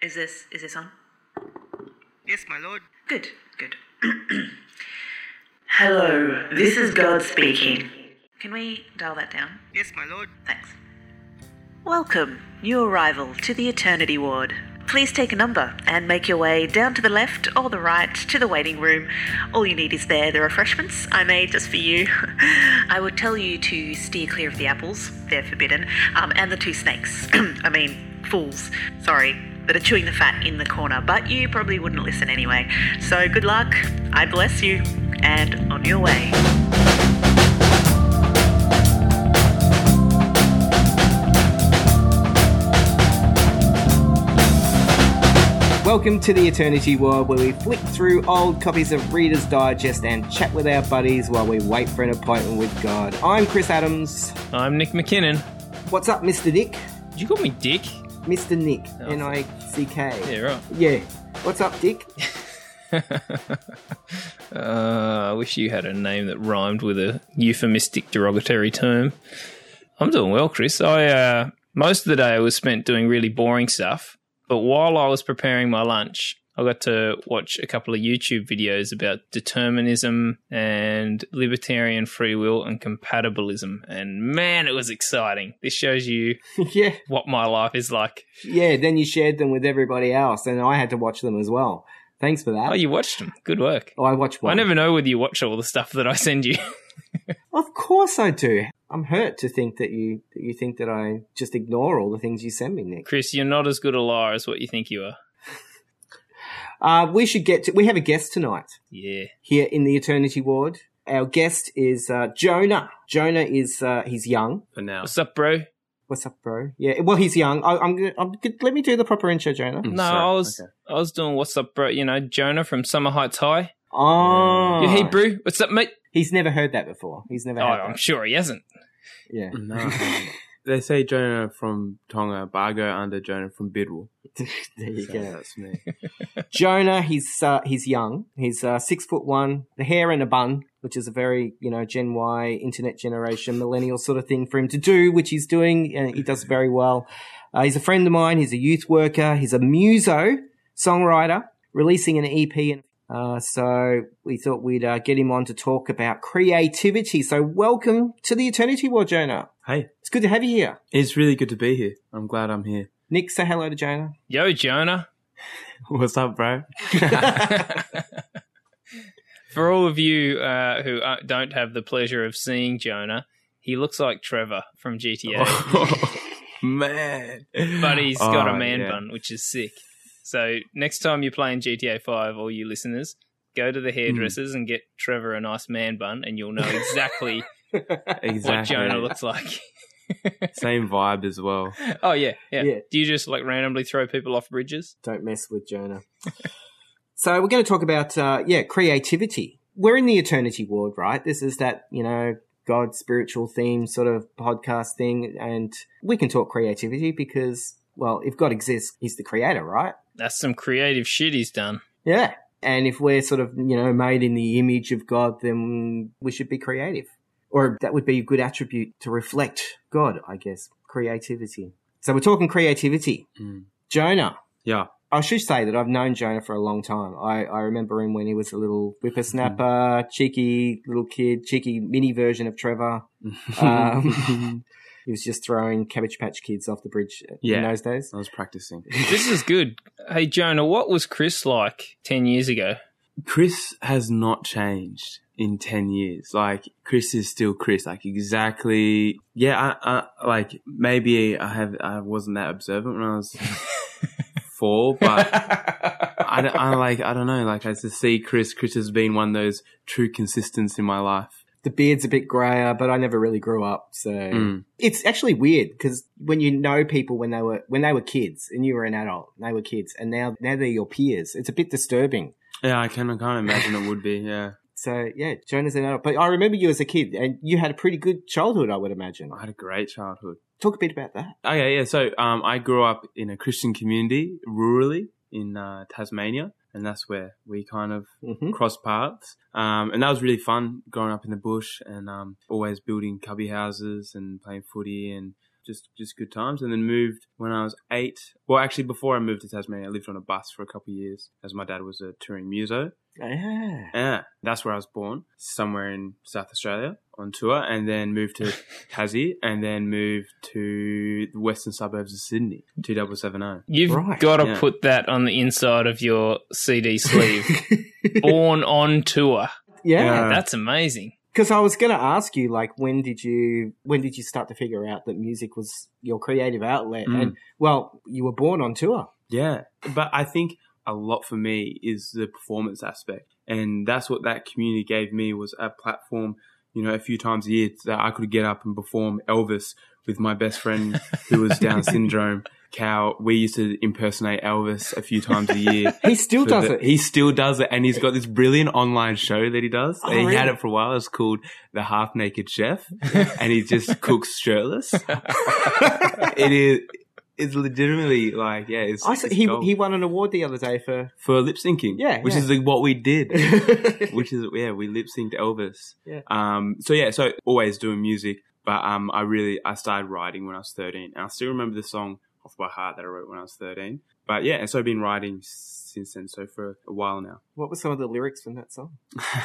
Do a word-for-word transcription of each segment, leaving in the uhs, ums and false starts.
Is this is this on? Yes, my lord. Good, good. Hello, this is God speaking. Can we dial that down? Yes, my lord. Thanks. Welcome, new arrival to the Eternity Ward. Please take a number and make your way down to the left or the right to the waiting room. All you need is there, the refreshments I made just for you. I would tell you to steer clear of the apples, they're forbidden, um, and the two snakes. I mean, fools, sorry, that are chewing the fat in the corner, but you probably wouldn't listen anyway. So good luck, I bless you, and on your way. Welcome to the Eternity Ward, where we flick through old copies of Reader's Digest and chat with our buddies while we wait for an appointment with God. I'm Chris Adams. I'm Nick McKinnon. What's up, Mister Nick? Did you call me Dick? Mister Nick, Oh, N I C K. Yeah, right. Yeah. What's up, Dick? uh, I wish you had a name that rhymed with a euphemistic derogatory term. I'm doing well, Chris. I uh, most of the day was spent doing really boring stuff, but while I was preparing my lunch, I got to watch a couple of YouTube videos about determinism and libertarian free will and compatibilism. And man, it was exciting. This shows you Yeah. what my life is like. Yeah, then you shared them with everybody else, and I had to watch them as well. Thanks for that. Oh, you watched them. Good work. Oh, I watched one. I never know whether you watch all the stuff that I send you. Of course I do. I'm hurt to think that you that you think that I just ignore all the things you send me, Nick. Chris, you're not as good a liar as what you think you are. Uh, we should get to... We have a guest tonight. Yeah. Here in the Eternity Ward. Our guest is uh, Jonah. Jonah is, uh, he's young. For now. What's up, bro? What's up, bro? Yeah, well, he's young. I, I'm gonna, I'm gonna, let me do the proper intro, Jonah. Mm, No, sorry. I was Okay. I was doing what's up, bro. You know, Jonah from Summer Heights High. Oh. Yeah, hey, bro. What's up, mate? He's never heard that before. He's never Oh, had I'm that. sure he hasn't. Yeah. No. They say Jonah from Tonga, but I go under Jonah from Bidwell. There you So go. that's me. Jonah, he's uh, he's young. He's uh, six foot one, the hair in a bun, which is a very, you know, Gen Y, internet generation, millennial sort of thing for him to do, which he's doing, and he does very well. Uh, he's a friend of mine. He's a youth worker. He's a muso songwriter, releasing an E P. And uh, so we thought we'd uh, get him on to talk about creativity. So welcome to the Eternity War, Jonah. Hey, It's good to have you here. it's really good to be here. I'm glad I'm here. Nick, say hello to Jonah. Yo, Jonah. What's up, bro? For all of you uh, who uh, don't have the pleasure of seeing Jonah, he looks like Trevor from G T A, Oh, man. but he's got a Oh, man yeah. bun, which is sick. So next time you're playing G T A five, all you listeners, go to the hairdressers and get Trevor a nice man bun, and you'll know exactly Exactly. what Jonah looks like. Same vibe as well. Oh, yeah, yeah, Yeah. Do you just like randomly throw people off bridges? Don't mess with Jonah. So we're going to talk about, uh, yeah, creativity. We're in the Eternity Ward, right? This is that, you know, God spiritual theme sort of podcast thing. And we can talk creativity because, well, if God exists, he's the creator, right? That's some creative shit he's done. Yeah. And if we're sort of, you know, made in the image of God, then we should be creative. Or that would be a good attribute to reflect God, I guess, creativity. So we're talking creativity. Mm. Jonah. Yeah. I should say that I've known Jonah for a long time. I, I remember him when he was a little whippersnapper, cheeky little kid, cheeky mini version of Trevor. Um, he was just throwing Cabbage Patch Kids off the bridge Yeah. in those days. I was practicing. This is good. Hey, Jonah, what was Chris like ten years ago? Chris has not changed in ten years. Like, Chris is still Chris. Like, exactly. Yeah, I, I like, maybe I have, I wasn't that observant when I was four, but I, don't- I like, I don't know. Like, I just see Chris. Chris has been one of those true consistents in my life. The beard's a bit grayer, but I never really grew up. So Mm. it's actually weird because when you know people when they were, when they were kids and you were an adult, they were kids and now, now they're your peers. It's a bit disturbing. Yeah, I can, I can't imagine it would be. Yeah. So yeah, Jonah's an adult. But I remember you as a kid and you had a pretty good childhood, I would imagine. I had a great childhood. Talk a bit about that. Okay, yeah. So um, I grew up in a Christian community, rurally in uh, Tasmania, and that's where we kind of Mm-hmm. crossed paths. Um, and that was really fun growing up in the bush and um, always building cubby houses and playing footy and just just good times. And then moved when I was eight. Well, actually, before I moved to Tasmania, I lived on a bus for a couple of years as my dad was a touring muso. Yeah. Yeah, that's where I was born, somewhere in South Australia on tour, and then moved to Tassie, and then moved to the western suburbs of Sydney, two seven seven zero. You've Right, got to yeah. put that on the inside of your C D sleeve. Born on tour. Yeah. Yeah. That's amazing. Because I was going to ask you, like, when did you when did you start to figure out that music was your creative outlet? Mm. And, well, you were born on tour. Yeah, but I think a lot for me is the performance aspect, and that's what that community gave me, was a platform, you know, a few times a year that I could get up and perform Elvis with my best friend who was Down syndrome. Cal, we used to impersonate Elvis a few times a year. He still For does the- it. He still does it, and he's got this brilliant online show that he does. Oh, and he really? had it for a while. It's called The Half Naked Chef, and he just cooks shirtless. It is. It's legitimately like, yeah, it's, I saw, it's he gold. he won an award the other day for. for lip syncing. Yeah, which yeah. is like what we did. Which is yeah, we lip synced Elvis. Yeah. Um. So yeah, so always doing music, but um, I really I started writing when I was thirteen, and I still remember the song off by heart that I wrote when I was thirteen. But yeah, and so I've been writing since then, so for a while now. What were some of the lyrics from that song?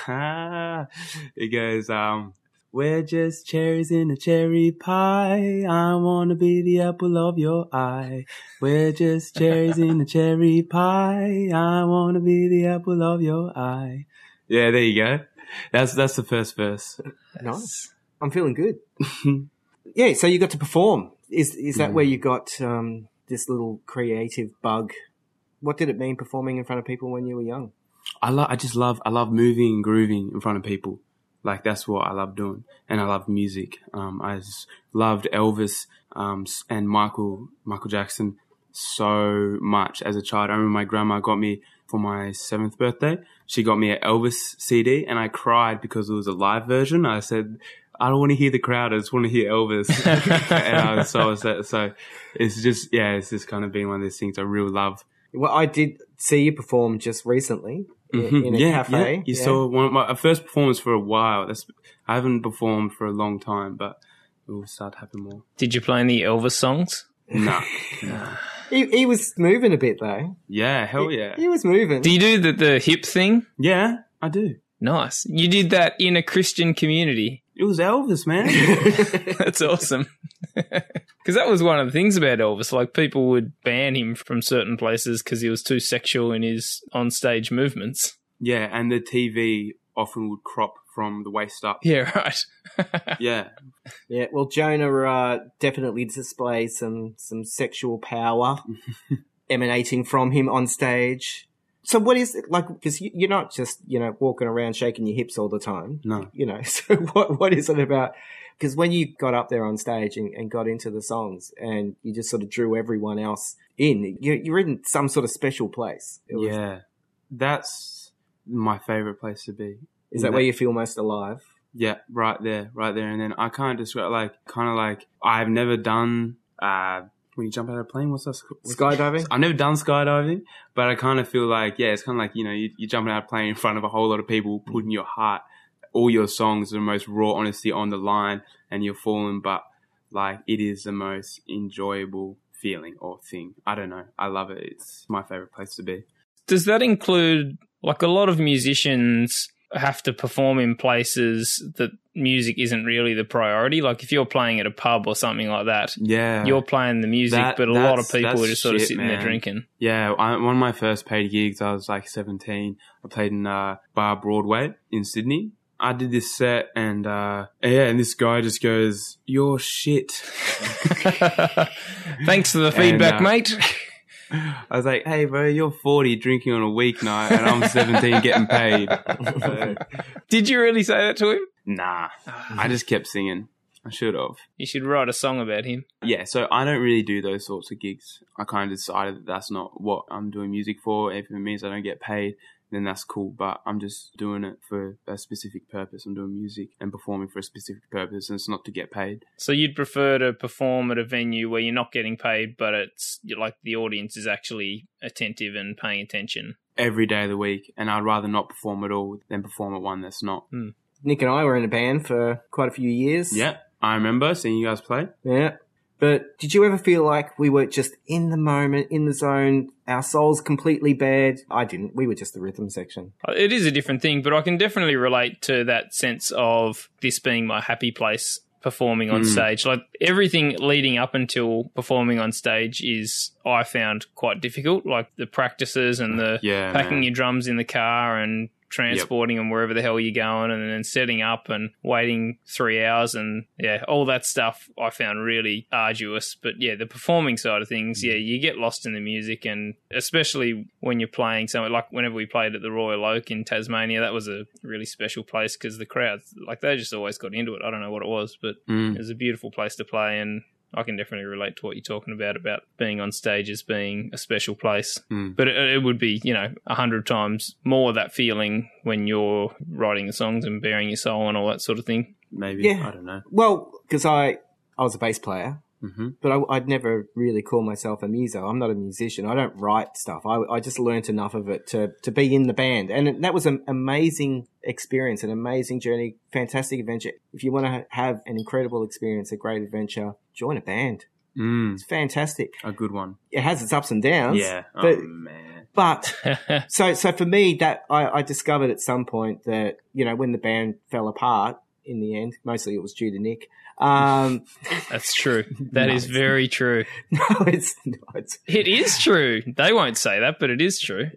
It goes, um, we're just cherries in a cherry pie. I wanna be the apple of your eye. We're just cherries in a cherry pie. I wanna be the apple of your eye. Yeah, there you go. That's that's the first verse. Nice. I'm feeling good. Yeah, so you got to perform. Is is that Mm. where you got um, this little creative bug? What did it mean performing in front of people when you were young? I love. I just love. I love moving and grooving in front of people. Like that's what I love doing, and I love music. Um, I just loved Elvis um, s- and Michael Michael Jackson so much as a child. I remember my grandma got me for my seventh birthday. She got me an Elvis C D, and I cried because it was a live version. I said, I don't want to hear the crowd. I just want to hear Elvis. And I was so upset. So it's just, yeah, it's just kind of been one of those things I really love. Well, I did see you perform just recently in, Mhm. in a yeah, cafe. yeah. You Yeah. saw one of my first performance for a while. That's, I haven't performed for a long time, but it will start to happen more. Did you play any Elvis songs? Nah. He, he was moving a bit though. Yeah, hell yeah. He was moving. Do you do the, the hip thing? Yeah, I do. Nice. You did that in a Christian community. It was Elvis, man. That's awesome. Because that was one of the things about Elvis. Like, people would ban him from certain places because he was too sexual in his on-stage movements. Yeah, and the T V often would crop from the waist up. Yeah, right. Yeah. Yeah, well, Jonah uh, definitely displays some some sexual power emanating from him on stage. So what is it like? Because you're not just, you know, walking around shaking your hips all the time. No. You know, so what what is it about? Because when you got up there on stage and, and got into the songs and you just sort of drew everyone else in, you're, you're in some sort of special place. It was- Yeah. That's my favorite place to be. Is that where you feel most alive? Yeah, right there, right there. And then I kind of describe, like, kind of like, I've never done, uh, when you jump out of a plane, what's that? What's Skydiving? I've never done skydiving, but I kind of feel like, yeah, it's kind of like, you know, you, you're jumping out of a plane in front of a whole lot of people, putting your heart, all your songs, the most raw honesty on the line, and you're falling, but, like, it is the most enjoyable feeling or thing. I don't know. I love it. It's my favorite place to be. Does that include, like, a lot of musicians have to perform in places that music isn't really the priority? Like, if you're playing at a pub or something like that, Yeah. you're playing the music, That- but a lot of that's- people that's are just sort of shit, sitting there man. drinking. Yeah, I, one of my first paid gigs, I was like seventeen. I played in uh, Bar Broadway in Sydney. I did this set, and uh, yeah, and this guy just goes, "You're shit." Thanks for the feedback, And, uh, mate. I was like, "Hey, bro, you're forty drinking on a weeknight, and I'm seventeen getting paid." So, Did you really say that to him? nah, I just kept singing. I should have. You should write a song about him. Yeah, so I don't really do those sorts of gigs. I kind of decided that that's not what I'm doing music for. If it means I don't get paid, then that's cool. But I'm just doing it for a specific purpose. I'm doing music and performing for a specific purpose, and it's not to get paid. So you'd prefer to perform at a venue where you're not getting paid, but it's like the audience is actually attentive and paying attention. Every day of the week, and I'd rather not perform at all than perform at one that's not. Nick and I were in a band for quite a few years. Yeah, I remember seeing you guys play. Yeah. But did you ever feel like we were just in the moment, in the zone, our souls completely bared? I didn't. We were just the rhythm section. It is a different thing, but I can definitely relate to that sense of this being my happy place performing on mm. stage. Like everything leading up until performing on stage is, I found, quite difficult. Like the practices and the yeah, packing man. your drums in the car and transporting yep. them wherever the hell you're going, and then setting up and waiting three hours and yeah, all that stuff I found really arduous. But yeah, the performing side of things, yeah, you get lost in the music, and especially when you're playing somewhere like whenever we played at the Royal Oak in Tasmania, that was a really special place because the crowds, like they just always got into it. I don't know what it was, but mm. it was a beautiful place to play, and I can definitely relate to what you're talking about, about being on stage as being a special place. Mm. But it, it would be, you know, a hundred times more that feeling when you're writing the songs and bearing your soul and all that sort of thing. Maybe. Yeah. I don't know. Well, because I, I was a bass player, mm-hmm. but I, I'd never really call myself a muso. I'm not a musician. I don't write stuff. I, I just learnt enough of it to, to be in the band. And that was an amazing experience, an amazing journey, fantastic adventure. If you want to have an incredible experience, a great adventure, join a band. Mm. It's fantastic. A good one. It has its ups and downs. Yeah. But, oh, man. But so, so for me, that I, I discovered at some point that, you know, when the band fell apart in the end, mostly it was due to Nick. Um, That's true. That no, is very true. No, it's not. It is true. They won't say that, but it is true.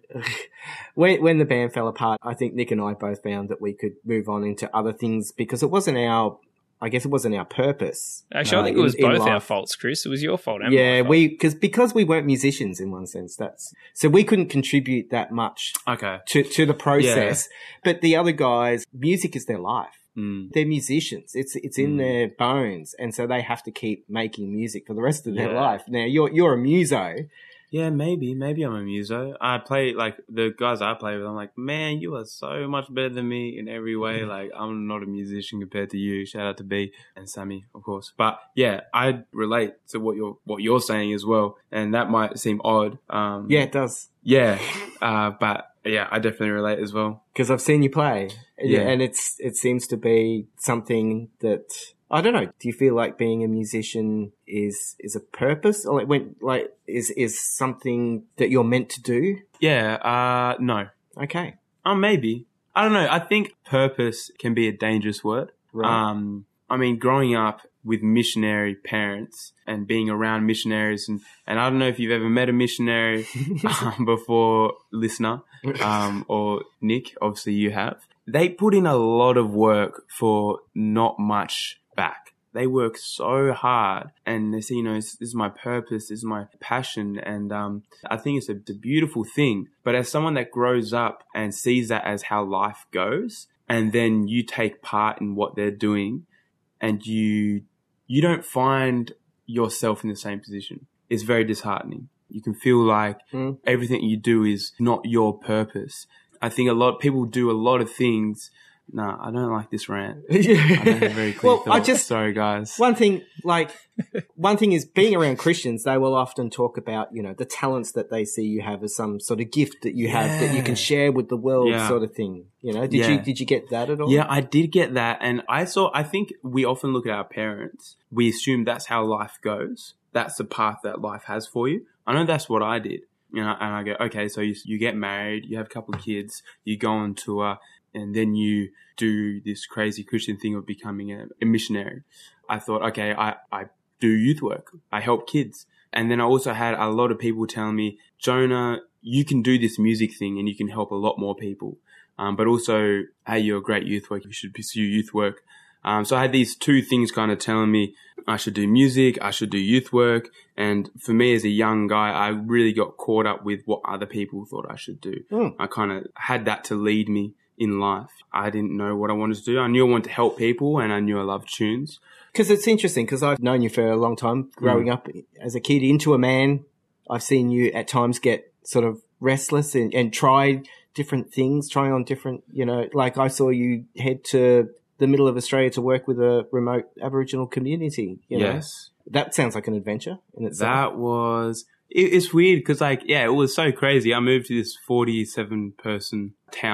When, when the band fell apart, I think Nick and I both found that we could move on into other things because it wasn't our, I guess it wasn't our purpose. Actually, uh, I think it was in, both in our faults, Chris. It was your fault. And yeah, my fault. we, cause, because we weren't musicians in one sense. That's, so we couldn't contribute that much okay. to, to the process. Yeah. But the other guys, music is their life. Mm. They're musicians. It's it's in mm. their bones, and so they have to keep making music for the rest of their yeah. life. Now you're you're a muso. Yeah, maybe maybe I'm a muso. I play like the guys I play with. I'm like, man, you are so much better than me in every way. Like I'm not a musician compared to you. Shout out to B and Sammy, of course. But yeah, I relate to what you're what you're saying as well, and that might seem odd. Um, Yeah, it does. Yeah, uh, but yeah, I definitely relate as well. Because I've seen you play, Yeah. and it's it seems to be something that I don't know. Do you feel like being a musician is is a purpose, or like when like is is something that you're meant to do? Yeah, uh, no, Okay, uh, maybe. I don't know. I think purpose can be a dangerous word. right. Um, I mean, growing up with missionary parents and being around missionaries, and, and I don't know if you've ever met a missionary um, before, listener, um, or Nick, obviously you have. They put in a lot of work for not much back. They work so hard and they say, you know, this is my purpose, this is my passion. And um, I think it's a, it's a beautiful thing. But as someone that grows up and sees that as how life goes, and then you take part in what they're doing, and you you don't find yourself in the same position, it's very disheartening. You can feel like Mm. everything you do is not your purpose. I think a lot people do a lot of things. Nah, I don't like this rant. I don't have very clear Well, thoughts. I just Sorry, guys. one thing like one thing is being around Christians. They will often talk about you know the talents that they see you have as some sort of gift that you have that you can Yeah. share with the world, Yeah. sort of thing. You know, did Yeah. you did you get that at all? Yeah, I did get that. And I saw, I think we often look at our parents. We assume that's how life goes. That's the path that life has for you. I know that's what I did. You know, and I go, okay, so you, you get married, you have a couple of kids, you go on tour, and then you do this crazy Christian thing of becoming a, a missionary. I thought, okay, I, I do youth work. I help kids. And then I also had a lot of people telling me, Jonah, you can do this music thing and you can help a lot more people. Um, but also, hey, you're a great youth worker. You should pursue youth work. Um, so I had these two things kind of telling me I should do music, I should do youth work. And for me as a young guy, I really got caught up with what other people thought I should do. Mm. I kind of had that to lead me in life. I didn't know what I wanted to do. I knew I wanted to help people and I knew I loved tunes. Because it's interesting because I've known you for a long time, growing Mm. up as a kid into a man. I've seen you at times get sort of restless and, and try different things, trying on different, you know, like I saw you head to the middle of Australia to work with a remote Aboriginal community. You know? Yes. That sounds like an adventure in itself. That was, it, it's weird because like, yeah, it was so crazy. I moved to this forty-seven person town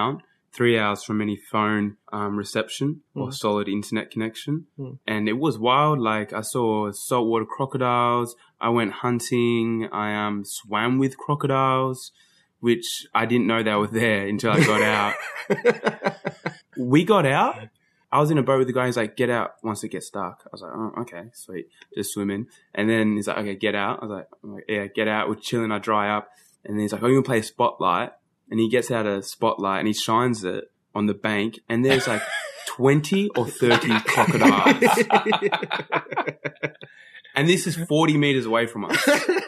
three hours from any phone um, reception mm. or solid internet connection. Mm. And it was wild. Like, I saw saltwater crocodiles. I went hunting. I um, swam with crocodiles, which I didn't know they were there until I got out. We got out. I was in a boat with the guy. He's like, get out once it gets dark. I was like, oh, okay, sweet. Just swim in. And then he's like, okay, get out. I was like, I'm like yeah, get out. We're chilling. I dry up. And then he's like, oh, you want to play Spotlight? And he gets out a spotlight and he shines it on the bank. And there's like twenty or thirty crocodiles. And this is forty meters away from us.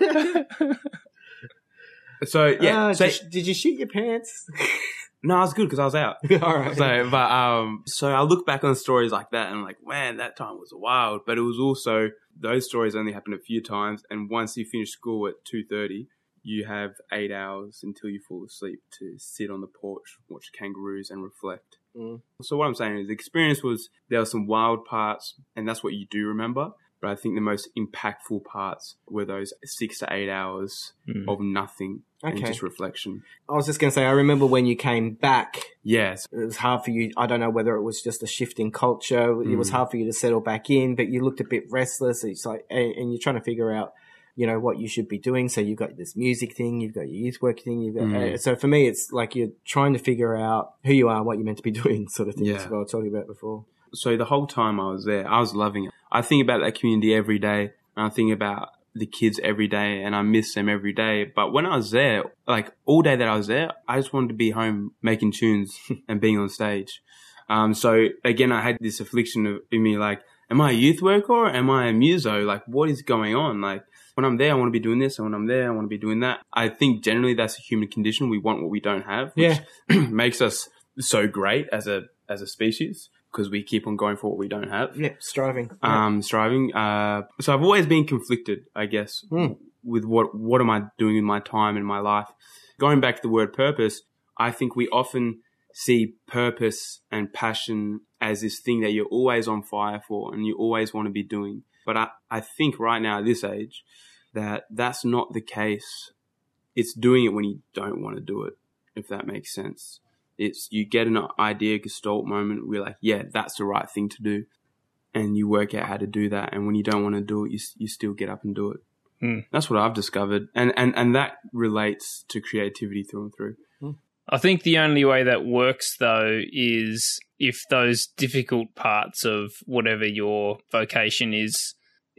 So, yeah. Uh, so, did, you, did you shoot your pants? No, I was good because I was out. All right. So, but, um, so I look back on stories like that and I'm like, man, that time was wild. But it was also, those stories only happened a few times. And once you finish school at two thirty, you have eight hours until you fall asleep to sit on the porch, watch kangaroos and reflect. Mm. So what I'm saying is the experience was, there were some wild parts and that's what you do remember. But I think the most impactful parts were those six to eight hours mm. of nothing okay. and just reflection. I was just going to say, I remember when you came back. Yes. It was hard for you. I don't know whether it was just a shift in culture. Mm. It was hard for you to settle back in, but you looked a bit restless. It's like, and, and you're trying to figure out, you know, what you should be doing. So you've got this music thing, you've got your youth work thing. You've got, mm. uh, so for me, it's like you're trying to figure out who you are, what you're meant to be doing sort of thing. Yeah. That's what I was talking about before. So the whole time I was there, I was loving it. I think about that community every day, and I think about the kids every day, and I miss them every day. But when I was there, like all day that I was there, I just wanted to be home making tunes and being on stage. Um, so again, I had this affliction of, in me, like, am I a youth worker or am I a muso? Like, what is going on? Like, when I'm there, I want to be doing this, and when I'm there, I want to be doing that. I think generally that's a human condition. We want what we don't have, which yeah. makes us so great as a as a species. Because we keep on going for what we don't have. Yeah, striving. Um, yeah. Striving. Uh, so I've always been conflicted, I guess, mm. with what what am I doing in my time in my life. Going back to the word purpose, I think we often see purpose and passion as this thing that you're always on fire for and you always want to be doing. But I, I think right now at this age that that's not the case. It's doing it when you don't want to do it, if that makes sense. It's you get an idea, gestalt moment. We're like, yeah, that's the right thing to do. And you work out how to do that. And when you don't want to do it, you you still get up and do it. Mm. That's what I've discovered. And, and, and that relates to creativity through and through. Mm. I think the only way that works, though, is if those difficult parts of whatever your vocation is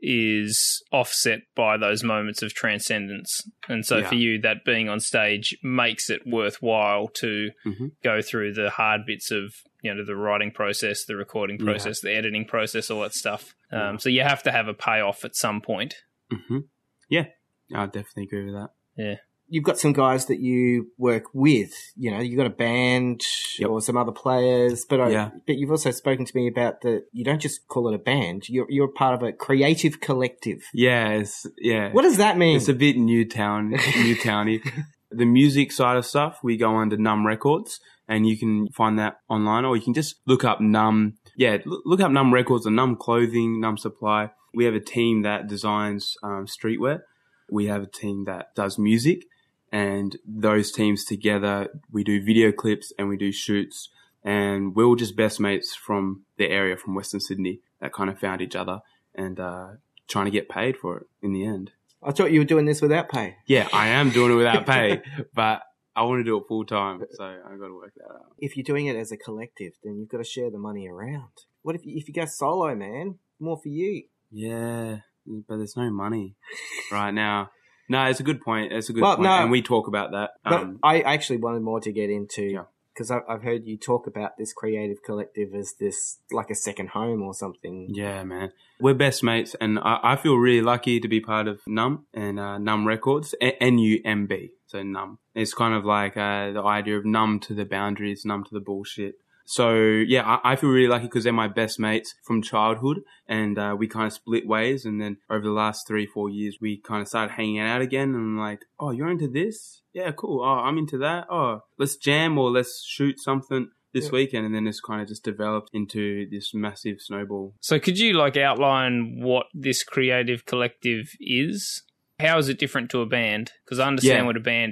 is offset by those moments of transcendence. And so yeah. for you, that being on stage makes it worthwhile to mm-hmm. go through the hard bits of, you know, the writing process, the recording process, yeah. the editing process, all that stuff. Yeah. Um, so you have to have a payoff at some point. Mm-hmm. Yeah, I definitely agree with that. Yeah. You've got some guys that you work with, you know, you've got a band yep. or some other players, but I, yeah. but you've also spoken to me about that you don't just call it a band, you're you're part of a creative collective. Yeah, it's, yeah. What does that mean? It's a bit Newtown, Newtowny. The music side of stuff, we go under Numb Records, and you can find that online, or you can just look up Numb. Yeah, look up Numb Records or Numb Clothing, Numb Supply. We have a team that designs um, streetwear. We have a team that does music. And those teams together, we do video clips and we do shoots. And we're all just best mates from the area, from Western Sydney, that kind of found each other and uh, trying to get paid for it in the end. I thought you were doing this without pay. Yeah, I am doing it without pay, but I want to do it full time, so I've got to work that out. If you're doing it as a collective, then you've got to share the money around. What if you, if you go solo, man? More for you. Yeah, but there's no money right now. No, it's a good point. It's a good well, point, no, and we talk about that. Um, I actually wanted more to get into, because yeah. I've heard you talk about this creative collective as this, like a second home or something. Yeah, man. We're best mates, and I, I feel really lucky to be part of Numb and uh, Numb Records, N U M B, so Numb. It's kind of like uh, the idea of numb to the boundaries, numb to the bullshit. So, yeah, I, I feel really lucky because they're my best mates from childhood, and uh, we kind of split ways. And then over the last three, four years, we kind of started hanging out again. And I'm like, oh, you're into this? Yeah, cool. Oh, I'm into that. Oh, let's jam or let's shoot something this yeah. weekend. And then it's kind of just developed into this massive snowball. So could you like outline what this creative collective is? How is it different to a band? Because I understand yeah. what a band is.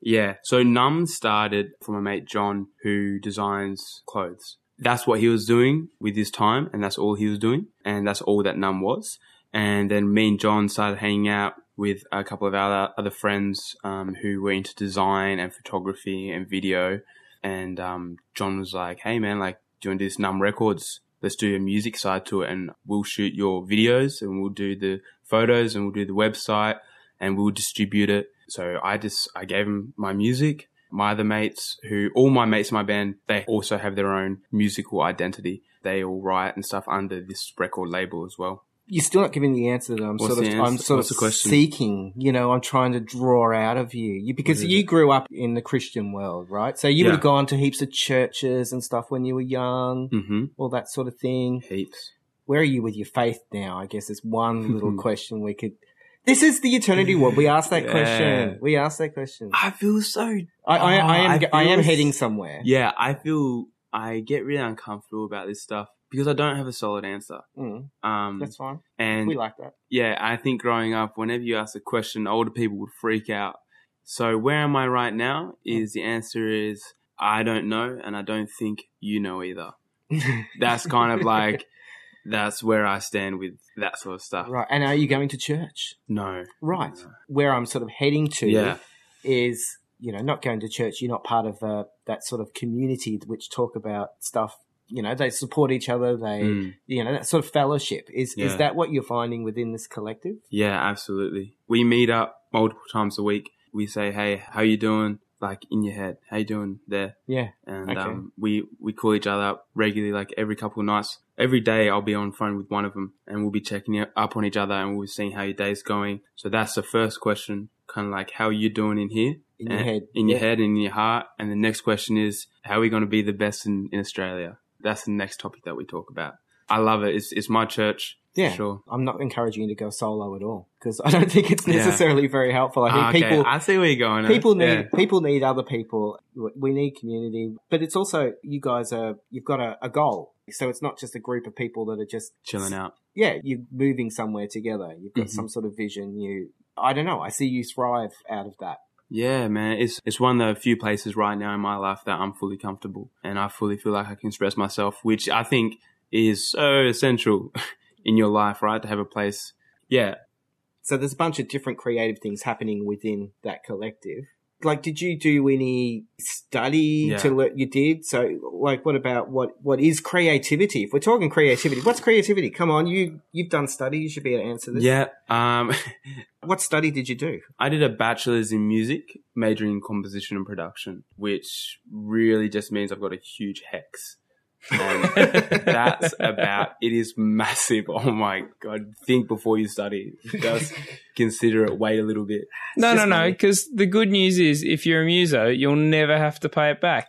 Yeah. So Num started from a mate, John, who designs clothes. That's what he was doing with his time, and that's all he was doing, and that's all that Num was. And then me and John started hanging out with a couple of our other friends um, who were into design and photography and video. And um, John was like, hey, man, like, do you want to do this Num Records? Let's do a music side to it, and we'll shoot your videos, and we'll do the photos, and we'll do the website, and we'll distribute it. So I just, I gave him my music. My other mates, who, all my mates in my band, they also have their own musical identity. They all write and stuff under this record label as well. You're still not giving the answer that I'm What's sort of, the I'm answer? sort What's of the question? seeking. You know, I'm trying to draw out of you, you because What is you it? grew up in the Christian world, right? So you would Yeah. have gone to heaps of churches and stuff when you were young, Mm-hmm. all that sort of thing. Heaps. Where are you with your faith now? I guess is one little question we could. This is the eternity word. We asked that Yeah. question. We asked that question. I feel so... I, I, I Oh, am. I I, am feel- heading somewhere. Yeah, I feel... I get really uncomfortable about this stuff because I don't have a solid answer. Mm, Um, that's fine. and We like that. yeah, I think growing up, whenever you ask a question, older people would freak out. So where am I right now is the answer is I don't know, and I don't think you know either. That's kind of like, that's where I stand with that sort of stuff. Right. And are you going to church? No. Right. No. Where I'm sort of heading to Yeah. is, you know, not going to church. You're not part of uh, that sort of community which talk about stuff. You know, they support each other. They, Mm. you know, that sort of fellowship. Is is Yeah. that what you're finding within this collective? Yeah, absolutely. We meet up multiple times a week. We say, hey, how you doing? Like in your head, how you doing there? Yeah. And Okay. um, we, we call each other up regularly, like every couple of nights. Every day I'll be on the phone with one of them and we'll be checking up on each other and we'll be seeing how your day's going. So that's the first question, kind of like, how are you doing in here? In your And- head. In your Yeah. head and in your heart. And the next question is, how are we going to be the best in, in Australia? That's the next topic that we talk about. I love it. It's, it's my church. Yeah. For sure. I'm not encouraging you to go solo at all because I don't think it's Yeah. necessarily very helpful. I think Ah, okay. people. I see where you're going. People need Yeah. people need other people. We need community, but it's also you guys are you've got a, a goal. So it's not just a group of people that are just Chilling out. Yeah, you're moving somewhere together. You've got Mhm. some sort of vision. You, I don't know. I see you thrive out of that. Yeah, man. It's it's one of the few places right now in my life that I'm fully comfortable and I fully feel like I can express myself, which I think is so essential in your life, right? To have a place. Yeah. So there's a bunch of different creative things happening within that collective. Like, did you do any study Yeah. to learn? You did. So, like, what about what? What is creativity? If we're talking creativity, what's creativity? Come on, you you've done study. You should be able to answer this. Yeah. Um, What study did you do? I did a bachelor's in music, majoring in composition and production, which really just means I've got a huge hex. And that's about, it is massive. Oh my God. Think before you study. Just consider it. Wait a little bit. No, It's no, just no. money. Because the good news is, if you're a muso, you'll never have to pay it back.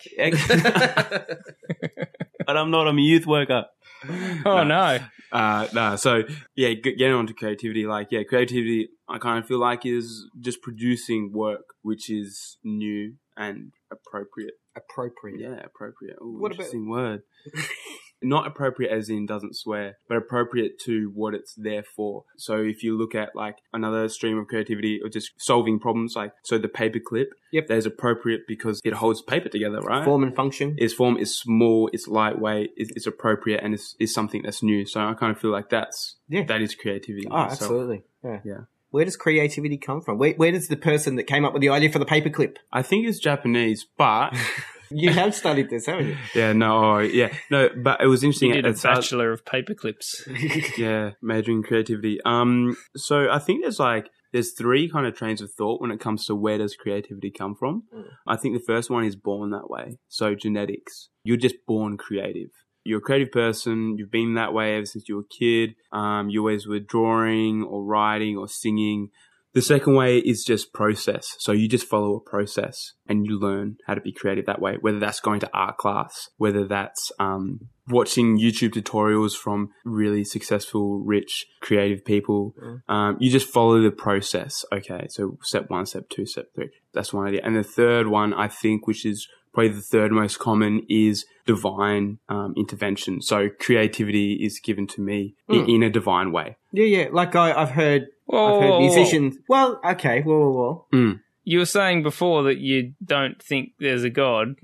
But I'm not a youth worker. Oh no! Uh, no, so yeah, g- getting on to creativity, like, yeah, creativity, I kind of feel like is just producing work which is new and appropriate. Appropriate. Yeah, appropriate. Ooh, What about- interesting word. Not appropriate as in doesn't swear, but appropriate to what it's there for. So if you look at like another stream of creativity or just solving problems, like, so the paper clip, Yep. there's appropriate because it holds paper together, right? Form and function. Its form is small, it's lightweight, it's, it's appropriate, and it's, it's something that's new. So I kind of feel like that's, Yeah. that is creativity. in Oh, itself. absolutely. Yeah. Yeah. Where does creativity come from? Where, where does the person that came up with the idea for the paperclip? I think it's Japanese, but You have studied this, haven't you? yeah, no, yeah, no, but it was interesting. You did a It started- bachelor of paperclips. yeah, majoring in creativity. Um, so I think there's like there's three kind of trains of thought when it comes to where does creativity come from. Mm. I think the first one is born that way. So genetics. You're just born creative. You're a creative person. You've been that way ever since you were a kid. Um, you always were drawing or writing or singing. The second way is just process. So you just follow a process and you learn how to be creative that way, whether that's going to art class, whether that's um, watching YouTube tutorials from really successful, rich, creative people. Mm. Um, you just follow the process. Okay, so step one, step two, step three. That's one idea. And the third one, I think, which is probably the third most common, is divine um, intervention. So creativity is given to me Mm. in, in a divine way. Yeah, yeah. Like I, I've heard, Whoa, I've heard whoa, whoa. musicians. Well, okay, whoa, whoa, whoa. Mm. You were saying before that you don't think there's a God.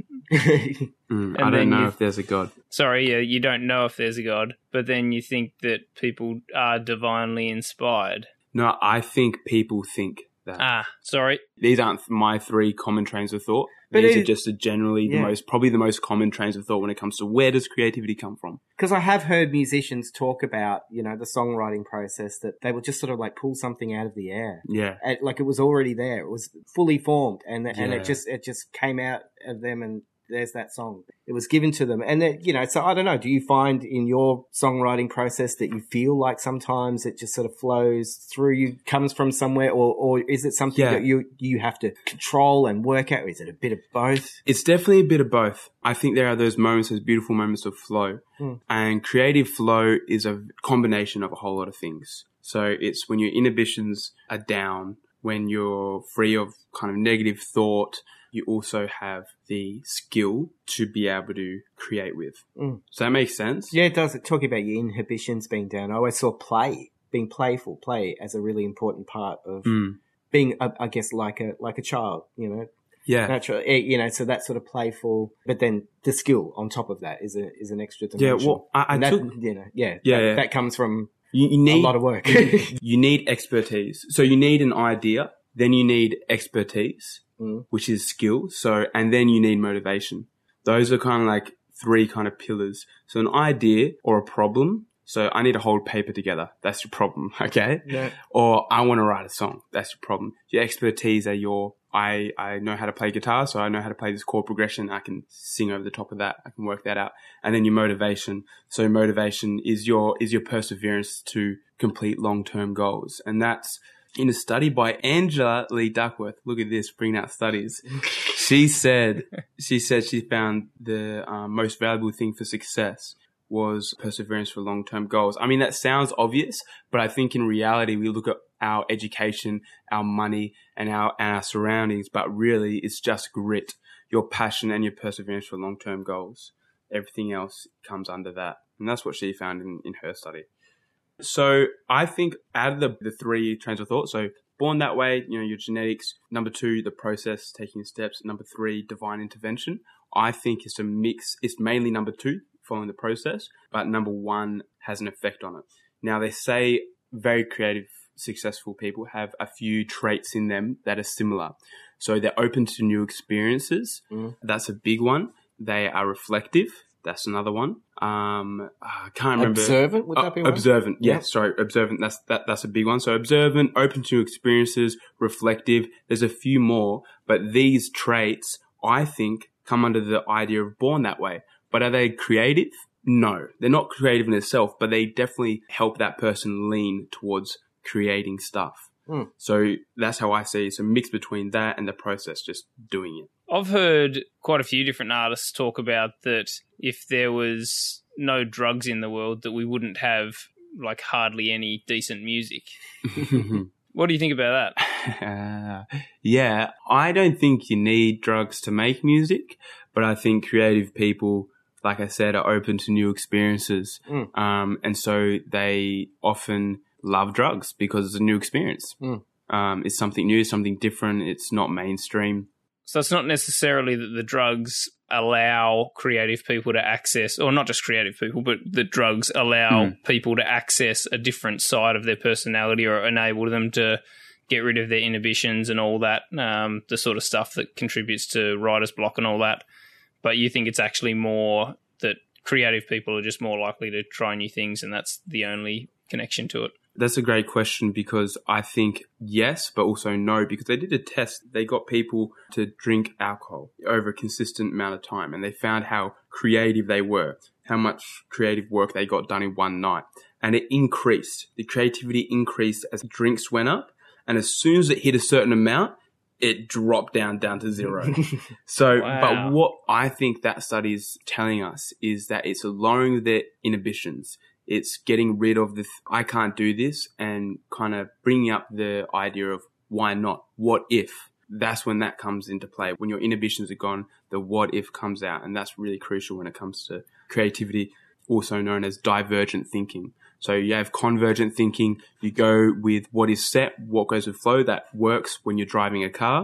Mm, I don't know if there's a God. Sorry, yeah, you don't know if there's a God, but then you think that people are divinely inspired. No, I think people think that. Ah, sorry. These aren't my three common trains of thought. But These it- are just a generally the yeah. most, probably the most common trains of thought when it comes to where does creativity come from? Because I have heard musicians talk about, you know, the songwriting process, that they would just sort of like pull something out of the air. Yeah. And, like it was already there. It was fully formed, and and Yeah. it just it just came out of them, and there's that song. It was given to them, and then, you know. So I don't know. Do you find in your songwriting process that you feel like sometimes it just sort of flows through you, comes from somewhere, or or is it something Yeah. that you you have to control and work out? Or is it a bit of both? It's definitely a bit of both. I think there are those moments, those beautiful moments of flow. Mm. And creative flow is a combination of a whole lot of things. So it's when your inhibitions are down, when you're free of kind of negative thought, you also have the skill to be able to create with. Mm. Does that make sense? Yeah, it does. Talking about your inhibitions being down, I always saw play, being playful, play as a really important part of Mm. being, I I guess, like a like a child. You know, Yeah. natural. eh, You know, so that sort of playful, but then the skill on top of that is a is an extra Yeah, dimension. well, I, I And that, took... you know, yeah, Yeah, that, yeah. that comes from You, you need a lot of work. you need expertise. So you need an idea, then you need expertise, Mm. which is skill. So, and then you need motivation. Those are kind of like three kind of pillars. So an idea or a problem. So I need to hold paper together. That's your problem. Okay. Yeah. Or I want to write a song. That's your problem. Your expertise are your, I, I know how to play guitar. So I know how to play this chord progression. I can sing over the top of that. I can work that out. And then your motivation. So motivation is your, is your perseverance to complete long-term goals. And that's in a study by Angela Lee Duckworth. Look at this, bringing out studies. She said, she said she found the um, most valuable thing for success was perseverance for long-term goals. I mean, that sounds obvious, but I think in reality, we look at our education, our money, and our, and our surroundings, but really it's just grit, your passion and your perseverance for long-term goals. Everything else comes under that. And that's what she found in, in her study. So I think out of the, the three trains of thought, so born that way, you know, your genetics. Number two, the process, taking steps. Number three, divine intervention. I think it's a mix. It's mainly number two, following the process, but number one has an effect on it. Now, they say very creative, successful people have a few traits in them that are similar. So they're open to new experiences. Mm. That's a big one. They are reflective. That's another one. Um, I can't remember. Observant, would that be Uh, one? observant? Yeah. Yes, sorry, observant. That's that. That's a big one. So observant, open to experiences, reflective. There's a few more, but these traits, I think, come under the idea of born that way. But are they creative? No, they're not creative in itself, but they definitely help that person lean towards creating stuff. Mm. So that's how I see it. It's a mix between that and the process, just doing it. I've heard quite a few different artists talk about that if there was no drugs in the world, that we wouldn't have like hardly any decent music. What do you think about that? Uh, yeah, I don't think you need drugs to make music, but I think creative people, like I said, are open to new experiences. Mm. Um, and so they often love drugs because it's a new experience. Mm. Um, it's something new, something different. It's not mainstream. So it's not necessarily that the drugs allow creative people to access, or not just creative people, but the drugs allow Mm. people to access a different side of their personality, or enable them to get rid of their inhibitions and all that, um, the sort of stuff that contributes to writer's block and all that. But you think it's actually more that creative people are just more likely to try new things, and that's the only connection to it? That's a great question, because I think yes, but also no, because they did a test. They got people to drink alcohol over a consistent amount of time, and they found how creative they were, how much creative work they got done in one night. And it increased. The creativity increased as drinks went up, and as soon as it hit a certain amount, it dropped down down to zero. So, Wow. but what I think that study is telling us is that it's lowering their inhibitions. It's getting rid of the, th- I can't do this, and kind of bringing up the idea of why not? What if? That's when that comes into play. When your inhibitions are gone, the what if comes out. And that's really crucial when it comes to creativity, also known as divergent thinking. So you have convergent thinking. You go with what is set, what goes with flow. That works when you're driving a car.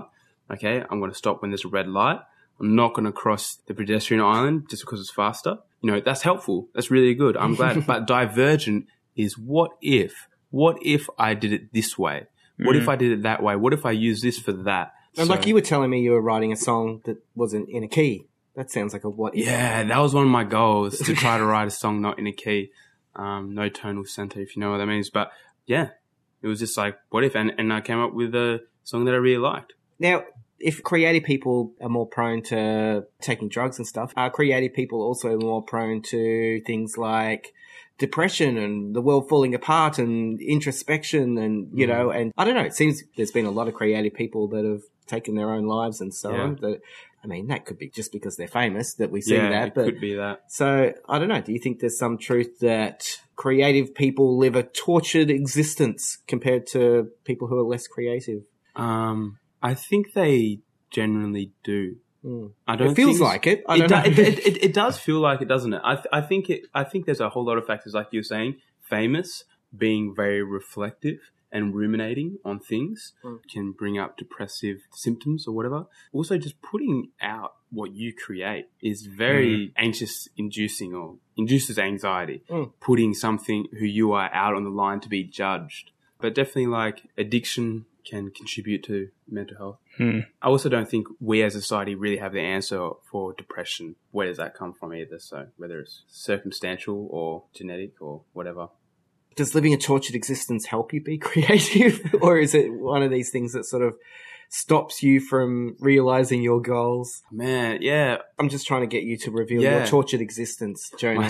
Okay, I'm going to stop when there's a red light. I'm not going to cross the pedestrian island just because it's faster. You know, that's helpful. That's really good. I'm glad. But divergent is what if? What if I did it this way? What mm. if I did it that way? What if I use this for that? And so, like you were telling me you were writing a song that wasn't in a key. That sounds like a what if. Yeah, that was one of my goals, to try to write a song not in a key. Um, no tonal center, if you know what that means. But yeah, it was just like, what if? And, and I came up with a song that I really liked. Now, if creative people are more prone to taking drugs and stuff, are creative people also more prone to things like depression and the world falling apart and introspection and, you mm. know, and I don't know, it seems there's been a lot of creative people that have taken their own lives and so yeah. on. That, I mean, that could be just because they're famous that we see yeah, that. It but could be that. So, I don't know, do you think there's some truth that creative people live a tortured existence compared to people who are less creative? Um... I think they generally do. Mm. I don't. It feels think like it. I don't it, know. Do, it, it, it does feel like it, doesn't it? I th- I think it. I think there's a whole lot of factors, like you're saying. Famous, being very reflective and ruminating on things mm. can bring up depressive symptoms or whatever. Also, just putting out what you create is very mm. anxious-inducing or induces anxiety. Mm. Putting something who you are out on the line to be judged, but definitely like addiction can contribute to mental health. Hmm. I also don't think we as a society really have the answer for depression. Where does that come from either? So whether it's circumstantial or genetic or whatever. Does living a tortured existence help you be creative? Or is it one of these things that sort of stops you from realizing your goals? Man, yeah. I'm just trying to get you to reveal yeah. your tortured existence, Jonah.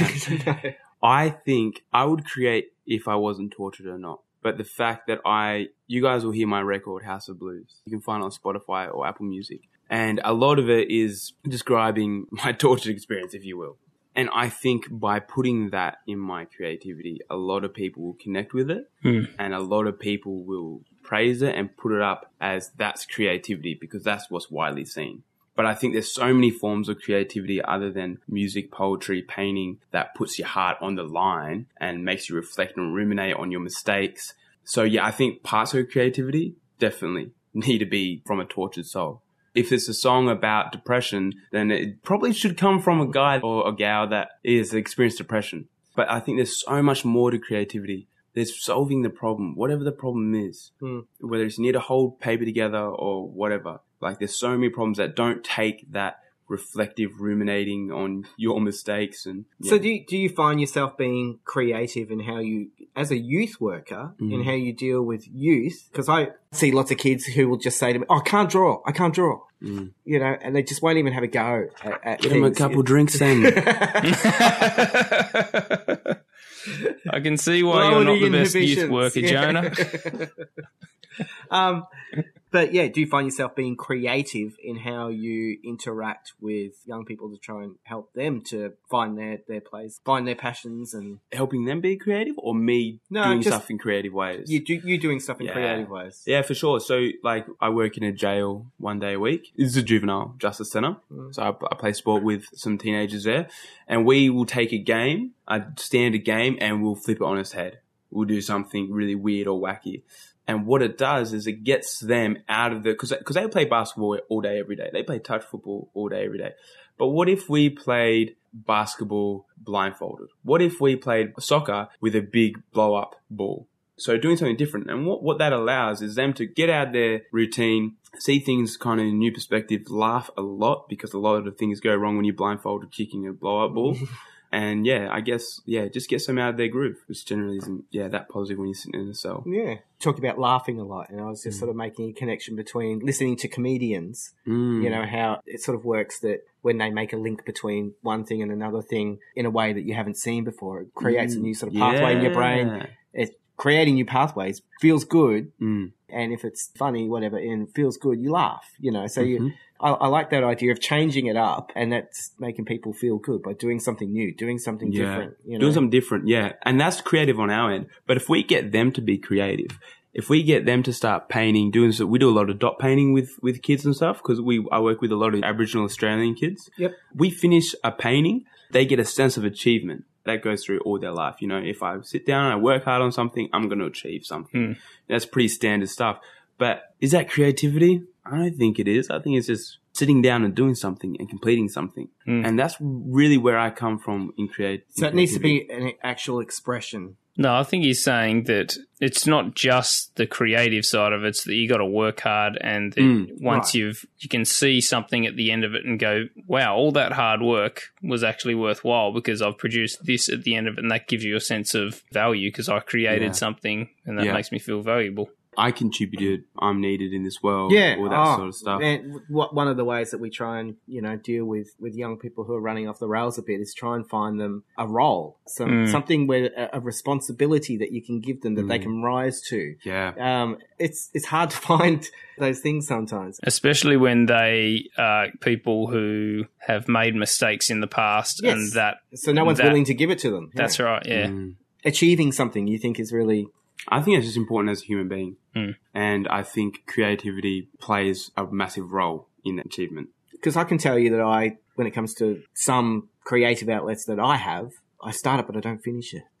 I think I would create if I wasn't tortured or not. But the fact that I, you guys will hear my record, House of Blues. You can find it on Spotify or Apple Music. And a lot of it is describing my tortured experience, if you will. And I think by putting that in my creativity, a lot of people will connect with it. Mm. And a lot of people will praise it and put it up as that's creativity because that's what's widely seen. But I think there's so many forms of creativity other than music, poetry, painting that puts your heart on the line and makes you reflect and ruminate on your mistakes. So yeah, I think parts of creativity definitely need to be from a tortured soul. If it's a song about depression, then it probably should come from a guy or a gal that is experienced depression. But I think there's so much more to creativity. There's solving the problem, whatever the problem is, mm. whether it's you need to hold paper together or whatever. Like there's so many problems that don't take that reflective ruminating on your mistakes. And yeah. So do you, do you find yourself being creative in how you, as a youth worker, mm. in how you deal with youth? Because I see lots of kids who will just say to me, oh, I can't draw, I can't draw. Mm. You know, and they just won't even have a go at, at Get things. them a couple drinks then. I can see why well, you're not the best youth worker, yeah. Jonah. um, but yeah, do you find yourself being creative in how you interact with young people to try and help them to find their, their place, find their passions, and helping them be creative, or me no, doing just stuff in creative ways? You do you doing stuff in yeah. creative ways? Yeah, for sure. So, like, I work in a jail one day a week. This is a juvenile justice center, mm. so I, I play sport with some teenagers there, and we will take a game, a standard game, and we'll flip it on its head. We'll do something really weird or wacky. And what it does is it gets them out of the... Because they play basketball all day, every day. They play touch football all day, every day. But what if we played basketball blindfolded? What if we played soccer with a big blow-up ball? So doing something different. And what, what that allows is them to get out their routine, see things kind of in a new perspective, laugh a lot, because a lot of things go wrong when you're blindfolded kicking a blow-up ball. And yeah, I guess, yeah, just get some out of their groove, which generally isn't, yeah, that positive when you're sitting in a cell. Yeah. Talk about laughing a lot. And I was just mm. sort of making a connection between listening to comedians, mm. you know, how it sort of works that when they make a link between one thing and another thing in a way that you haven't seen before, it creates mm. a new sort of pathway yeah. in your brain. It's creating new pathways feels good. Mm. And if it's funny, whatever, and feels good, you laugh, you know, so mm-hmm. you, I, I like that idea of changing it up, and that's making people feel good by doing something new, doing something yeah. different. You know? Doing something different, yeah. And that's creative on our end. But if we get them to be creative, if we get them to start painting, doing so, we do a lot of dot painting with, with kids and stuff, because we I work with a lot of Aboriginal Australian kids. Yep. We finish a painting, they get a sense of achievement. That goes through all their life. You know, if I sit down and I work hard on something, I'm going to achieve something. Mm. That's pretty standard stuff. But is that creativity? I don't think it is. I think it's just sitting down and doing something and completing something. Mm. And that's really where I come from in create. So it needs to be an actual expression. No, I think he's saying that it's not just the creative side of it, it's that you got to work hard, and that Mm, once right. you've, you can see something at the end of it and go, wow, all that hard work was actually worthwhile because I've produced this at the end of it, and that gives you a sense of value because I created Yeah. something and that Yeah. makes me feel valuable. I contributed. I'm needed in this world. Yeah, all that oh, sort of stuff. And what one of the ways that we try and you know deal with with young people who are running off the rails a bit is try and find them a role, some Mm. something where a, a responsibility that you can give them that they Mm. can rise to. Yeah. Um, it's it's hard to find those things sometimes. Especially when they are people who have made mistakes in the past, Yes. and that So no one's that- willing to give it to them. that's Yeah. right, yeah. Mm. Achieving something you think is really I think it's just important as a human being. Mm. And I think creativity plays a massive role in achievement. because I can tell you that I, when it comes to some creative outlets that I have, I start it but I don't finish it.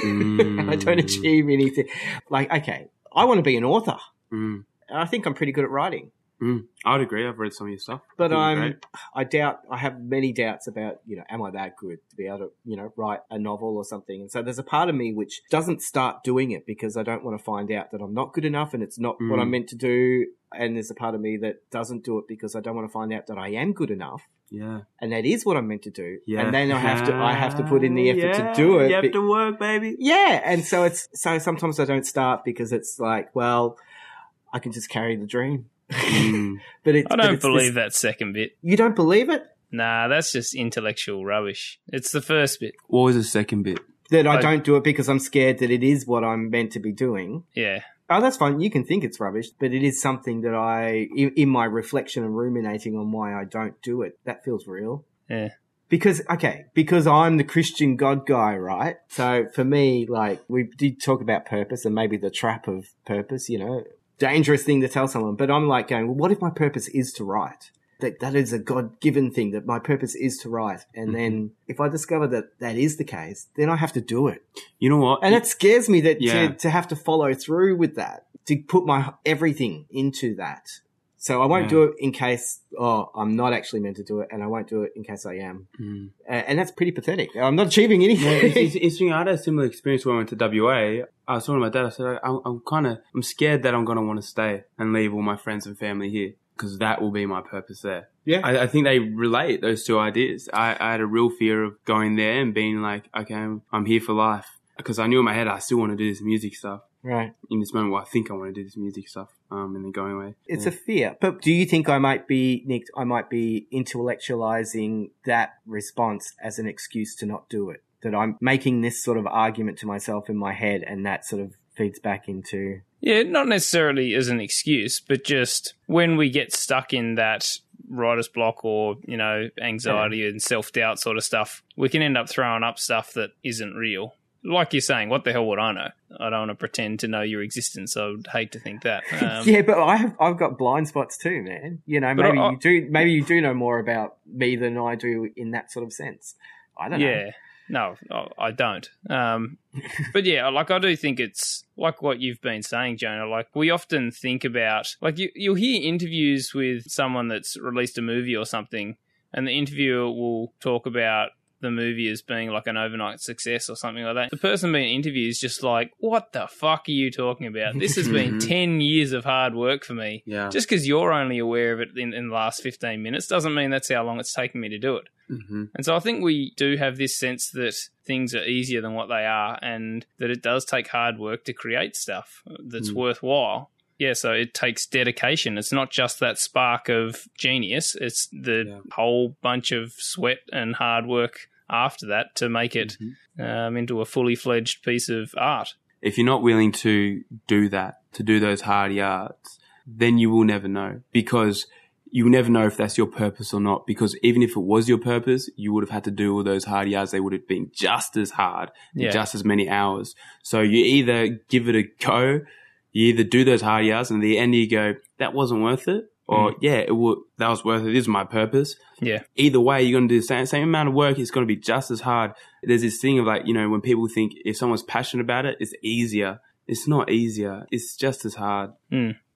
Mm. I don't achieve anything. Like, okay, I want to be an author. Mm. And I think I'm pretty good at writing. Mm. I would agree. I've read some of your stuff. I But think it's I'm, great. I doubt, I have many doubts about, you know, am I that good to be able to, you know, write a novel or something? And so there's a part of me which doesn't start doing it because I don't want to find out that I'm not good enough and it's not what Mm. I'm meant to do. And there's a part of me that doesn't do it because I don't want to find out that I am good enough. Yeah. And that is what I'm meant to do. Yeah. And then I have to, I have to put in the effort Yeah. to do it. You have Be- to work, baby. yeah. And so it's, so sometimes I don't start because it's like, well, I can just carry the dream. Mm. But it's, I but don't it's believe this- that second bit. You don't believe it? Nah, that's just intellectual rubbish. It's the first bit. What was the second bit? That I I- don't do it because I'm scared that it is what I'm meant to be doing. Yeah. Oh, that's fine. You can think it's rubbish, but it is something that I, in, in my reflection and ruminating on why I don't do it, that feels real. Yeah. Because, okay, because I'm the Christian God guy, right? So for me, like, we did talk about purpose and maybe the trap of purpose, you know, dangerous thing to tell someone. But I'm like going, well, what if my purpose is to write? That that is a God-given thing, that my purpose is to write. And Mm-hmm. then if I discover that that is the case, then I have to do it. You know what? And it scares me that Yeah. to, to have to follow through with that, to put my everything into that. So I won't Yeah. do it in case, oh, I'm not actually meant to do it, and I won't do it in case I am. Mm. Uh, and that's pretty pathetic. I'm not achieving Yeah, anything. it's, it's interesting. I had a similar experience when I went to W A. I was talking to my dad. I said, I'm, I'm kind of, I'm scared that I'm going to want to stay and leave all my friends and family here because that will be my purpose there. Yeah. I, I think they relate those two ideas. I, I had a real fear of going there and being like, okay, I'm, I'm here for life because I knew in my head I still want to do this music stuff. Right. In this moment, well, I think I want to do this music stuff, um, and then going away. It's yeah. a fear. But do you think I might be, Nick, I might be intellectualizing that response as an excuse to not do it? That I'm making this sort of argument to myself in my head and that sort of feeds back into... Yeah, not necessarily as an excuse, but just when we get stuck in that writer's block or, you know, anxiety yeah. and self-doubt sort of stuff, we can end up throwing up stuff that isn't real. Like you're saying, what the hell would I know? I don't want to pretend to know your existence. I would hate to think that. Um, yeah, but I have, I've got blind spots too, man. You know, maybe I, you do, maybe you do know more about me than I do in that sort of sense. I don't yeah, know. No, I don't. Um, but yeah, like I do think it's like what you've been saying, Jonah. Like we often think about, like you, you'll hear interviews with someone that's released a movie or something, and the interviewer will talk about the movie as being like an overnight success or something like that. The person being interviewed is just like, what the fuck are you talking about? This has been ten years of hard work for me. Yeah. Just because you're only aware of it in, in the last fifteen minutes doesn't mean that's how long it's taken me to do it. Mm-hmm. And so I think we do have this sense that things are easier than what they are and that it does take hard work to create stuff that's Mm. worthwhile. Yeah, so it takes dedication. It's not just that spark of genius. It's the Yeah. whole bunch of sweat and hard work after that to make it Mm-hmm. um, into a fully fledged piece of art. If you're not willing to do that, to do those hard yards, then you will never know because you will never know if that's your purpose or not. Because even if it was your purpose, you would have had to do all those hard yards. They would have been just as hard, Yeah. just as many hours. So you either give it a go, you either do those hard yards and at the end you go, that wasn't worth it. Or, Mm. yeah, it will, that was worth it. This is my purpose. Yeah. Either way, you're going to do the same, same amount of work. It's going to be just as hard. There's this thing of like, you know, when people think if someone's passionate about it, it's easier. It's not easier. It's just as hard. Mm.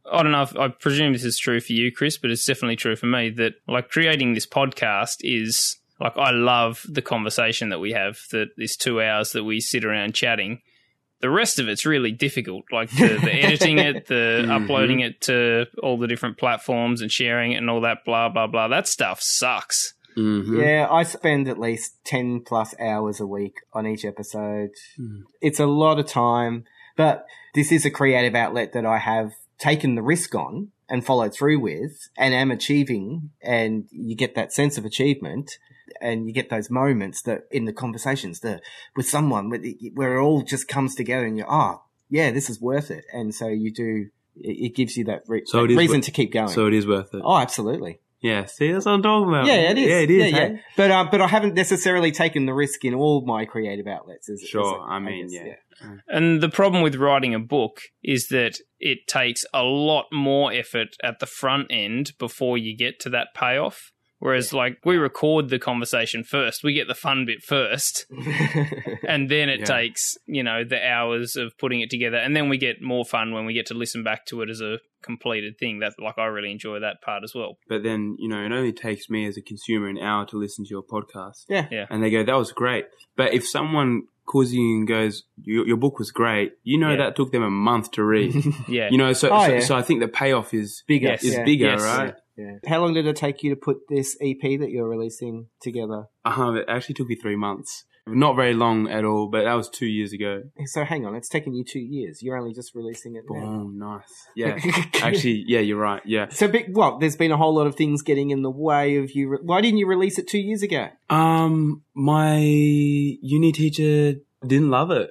I don't know if I presume this is true for you, Chris, but it's definitely true for me that like creating this podcast is like I love the conversation that we have, that this two hours that we sit around chatting. The rest of it's really difficult, like the, the editing it, the mm-hmm. uploading it to all the different platforms and sharing it and all that blah, blah, blah. That stuff sucks. Mm-hmm. Yeah, I spend at least ten plus hours a week on each episode. Mm. It's a lot of time, but this is a creative outlet that I have taken the risk on and followed through with and am achieving, and you get that sense of achievement. And you get those moments that in the conversations that with someone where it all just comes together and you're, oh, yeah, this is worth it. And so you do, it gives you that, re- so that reason to keep going. So it is worth it. Oh, absolutely. Yeah, see, that's what I'm talking about. Yeah, it is. Yeah, it is. Yeah, hey? yeah. But, uh, but I haven't necessarily taken the risk in all my creative outlets. Is, sure, is it, I mean, I guess, yeah. yeah. And the problem with writing a book is that it takes a lot more effort at the front end before you get to that payoff. Whereas, like, we record the conversation first. We get the fun bit first. And then it yeah. takes, you know, the hours of putting it together. And then we get more fun when we get to listen back to it as a completed thing. That, like, I really enjoy that part as well. But then, you know, it only takes me as a consumer an hour to listen to your podcast. Yeah. yeah. And they go, that was great. But if someone calls you and goes, your, your book was great, you know yeah. that took them a month to read. yeah. You know, so, oh, so, yeah. so I think the payoff is bigger. Is yeah. bigger, yes. right? Yeah. How long did it take you to put this E P that you're releasing together? Uh-huh, it actually took me three months. Not very long at all, but that was two years ago. So hang on, it's taken you two years. You're only just releasing it now. Oh, nice. Yeah. Actually, yeah, you're right. Yeah. So, big, well, there's been a whole lot of things getting in the way of you. Re- Why didn't you release it two years ago? Um, my uni teacher didn't love it.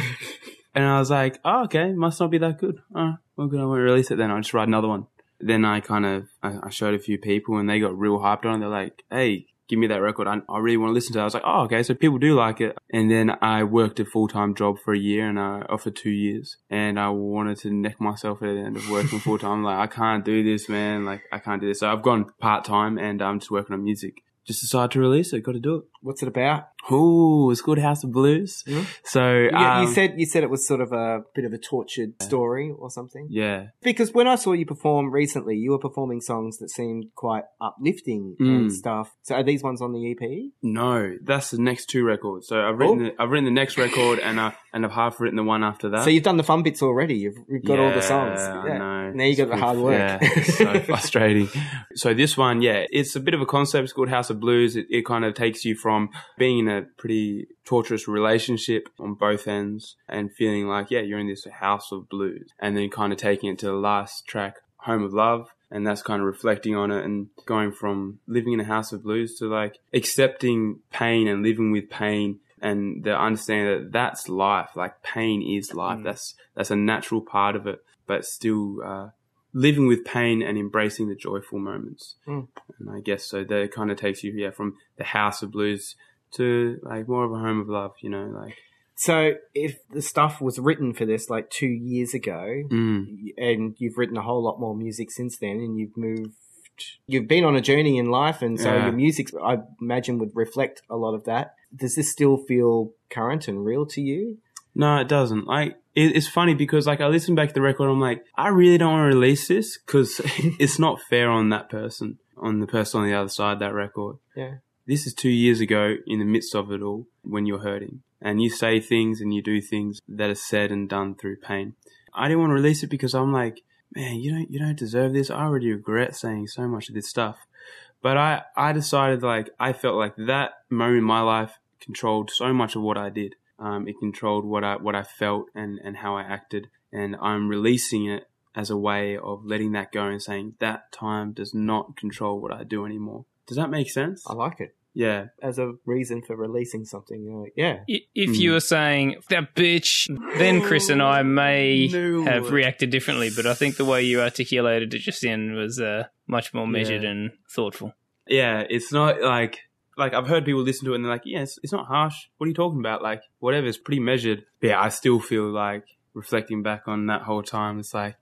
And I was like, oh, okay, must not be that good. Oh, well, good, I won't release it then. I'll just write another one. Then I kind of, I, I showed a few people and they got real hyped on it. They're like, hey, give me that record. I, I really want to listen to it. I was like, oh, okay. So people do like it. And then I worked a full-time job for a year and I offered two years and I wanted to neck myself at the end of working full-time. I'm like, I can't do this, man. Like, I can't do this. So I've gone part-time and I'm just working on music. Just decided to release it. Got to do it. What's it about? Oh, it's called House of Blues. Mm-hmm. So you, um, you said you said it was sort of a bit of a tortured story or something. Yeah. Because when I saw you perform recently, you were performing songs that seemed quite uplifting mm. and stuff. So are these ones on the E P? No, that's the next two records. So I've written oh. the, I've written the next record and I and I've half written the one after that. So you've done the fun bits already. You've, you've got yeah, all the songs. Yeah, I know. Now you got the hard work. Yeah, it's so frustrating. So this one, yeah, it's a bit of a concept. It's called House of Blues. It, it kind of takes you from being in a pretty torturous relationship on both ends and feeling like, yeah, you're in this house of blues, and then kind of taking it to the last track, Home of Love. And that's kind of reflecting on it and going from living in a house of blues to like accepting pain and living with pain and the understanding that that's life. Like pain is life. Mm. That's, that's a natural part of it, but still, uh, living with pain and embracing the joyful moments. Mm. And I guess so that kind of takes you, yeah, from the house of blues to like more of a home of love, you know, like. So if the stuff was written for this like two years ago mm. and you've written a whole lot more music since then and you've moved, you've been on a journey in life and so yeah. your music, I imagine, would reflect a lot of that. Does this still feel current and real to you? No, it doesn't. Like, it, it's funny because like I listen back to the record, I'm like, I really don't want to release this because it's not fair on that person, on the person on the other side of that record. Yeah. This is two years ago in the midst of it all when you're hurting and you say things and you do things that are said and done through pain. I didn't want to release it because I'm like, man, you don't, you don't deserve this. I already regret saying so much of this stuff. But I, I decided like, I felt like that moment in my life controlled so much of what I did. Um, it controlled what I, what I felt and, and how I acted. And I'm releasing it as a way of letting that go and saying that time does not control what I do anymore. Does that make sense? I like it. Yeah. As a reason for releasing something. Uh, yeah. If Mm. you were saying, that bitch, then Chris and I may No. have reacted differently, but I think the way you articulated it just then was uh, much more measured Yeah. and thoughtful. Yeah, it's not like, like I've heard people listen to it and they're like, yeah, it's, it's not harsh. What are you talking about? Like, whatever, it's pretty measured. But yeah, I still feel like reflecting back on that whole time, it's like,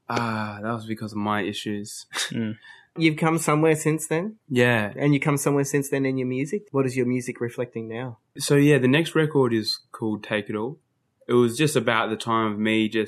ah, that was because of my issues. Mm. You've come somewhere since then? Yeah. And you come somewhere since then in your music? What is your music reflecting now? So yeah, the next record is called Take It All. It was just about the time of me just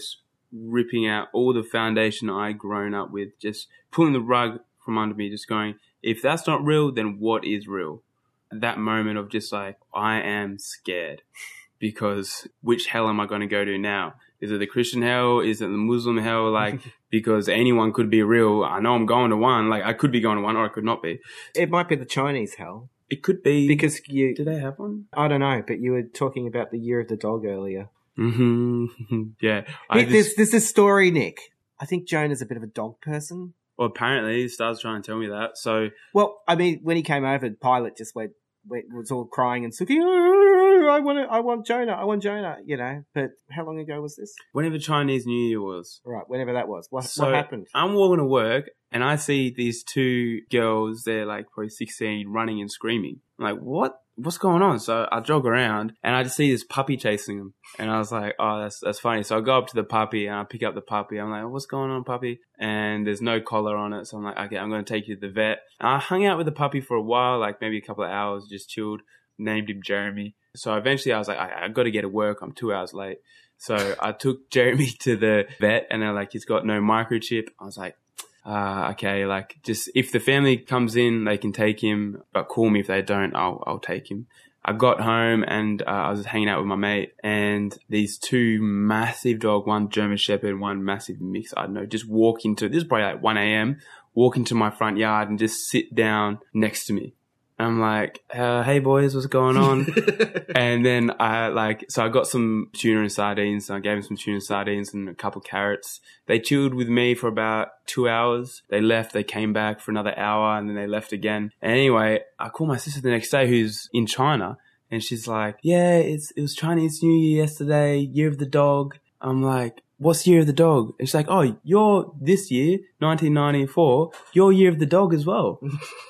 ripping out all the foundation I grown up with, just pulling the rug from under me, just going, if that's not real, then what is real? That moment of just like, I am scared because which hell am I going to go to now? Is it the Christian hell? Is it the Muslim hell? Like, because anyone could be real. I know I'm going to one. Like, I could be going to one or I could not be. It might be the Chinese hell. It could be. Because you... Do they have one? I don't know, but you were talking about the year of the dog earlier. Mm-hmm. Yeah. I Hey, there's, just, there's this story, Nick. I think Jonah's a bit of a dog person. well, apparently, Star's trying to tell me that. So, Well, I mean, when he came over, Pilot just went, went was all crying and Suki, oh, I want to, I want Jonah, I want Jonah, you know. But how long ago was this? whenever Chinese New Year was. Right, whenever that was. What, So what happened? I'm walking to work and I see these two girls, they're like probably sixteen, running and screaming. I'm like, what? What's going on? So I jog around and I just see this puppy chasing them. And I was like, oh, that's that's funny. So I go up to the puppy and I pick up the puppy. I'm like, what's going on, puppy? And there's no collar on it. So I'm like, okay, I'm going to take you to the vet. And I hung out with the puppy for a while, like maybe a couple of hours, just chilled, named him Jeremy. So eventually I was like, I, I got to get to work. I'm two hours late. So I took Jeremy to the vet and they're like, he's got no microchip. I was like, uh, okay, like just if the family comes in, they can take him, but call me if they don't, I'll, I'll take him. I got home and uh, I was hanging out with my mate and these two massive dog, one German Shepherd, one massive mix, I don't know, just walk into, this is probably like one a.m., walk into my front yard and just sit down next to me. I'm like, uh, hey boys, what's going on? And then I like, so I got some tuna and sardines. And I gave them some tuna and sardines and a couple of carrots. They chilled with me for about two hours. They left, they came back for another hour and then they left again. And anyway, I called my sister the next day who's in China and she's like, yeah, it's, it was Chinese New Year yesterday, Year of the Dog. I'm like, what's Year of the Dog? And she's like, oh, you're this year, nineteen ninety-four, you're Year of the Dog as well.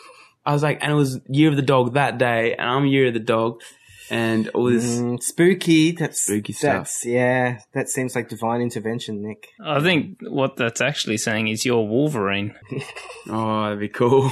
I was like, and it was Year of the Dog that day, and I'm Year of the Dog, and all this Mm, spooky. That's spooky stuff. That's, yeah, that seems like divine intervention, Nick. I think what that's actually saying is you're Wolverine. Oh, that'd be cool.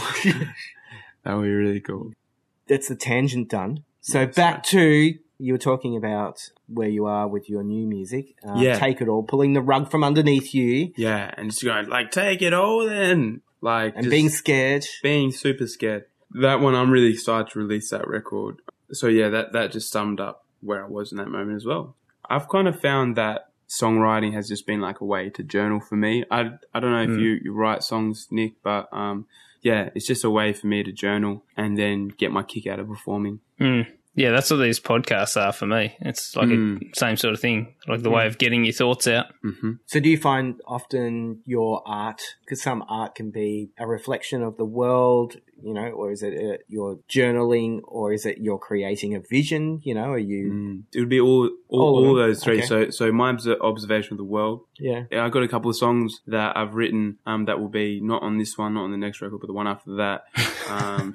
That would be really cool. That's the tangent done. So back to, you were talking about where you are with your new music. Uh, Yeah. Take It All, pulling the rug from underneath you Yeah, and just going, like, take it all then. Like, and just being scared. being super scared. That one, I'm really excited to release that record. So yeah, that, that just summed up where I was in that moment as well. I've kind of found that songwriting has just been like a way to journal for me. I, I don't know if Mm. you, you write songs, Nick, but um, yeah, it's just a way for me to journal and then get my kick out of performing. Mm. Yeah, that's what these podcasts are for me. It's like Mm. a same sort of thing, like the way of getting your thoughts out. Mm-hmm. So do you find often your art, because some art can be a reflection of the world, you know, or is it uh, your journaling, or is it you're creating a vision, you know, are you... Mm. It would be all all, All of all them. those three. Okay. So so my obs- observation of the world. Yeah. Yeah, I got a couple of songs that I've written um, that will be not on this one, not on the next record, but the one after that. Um,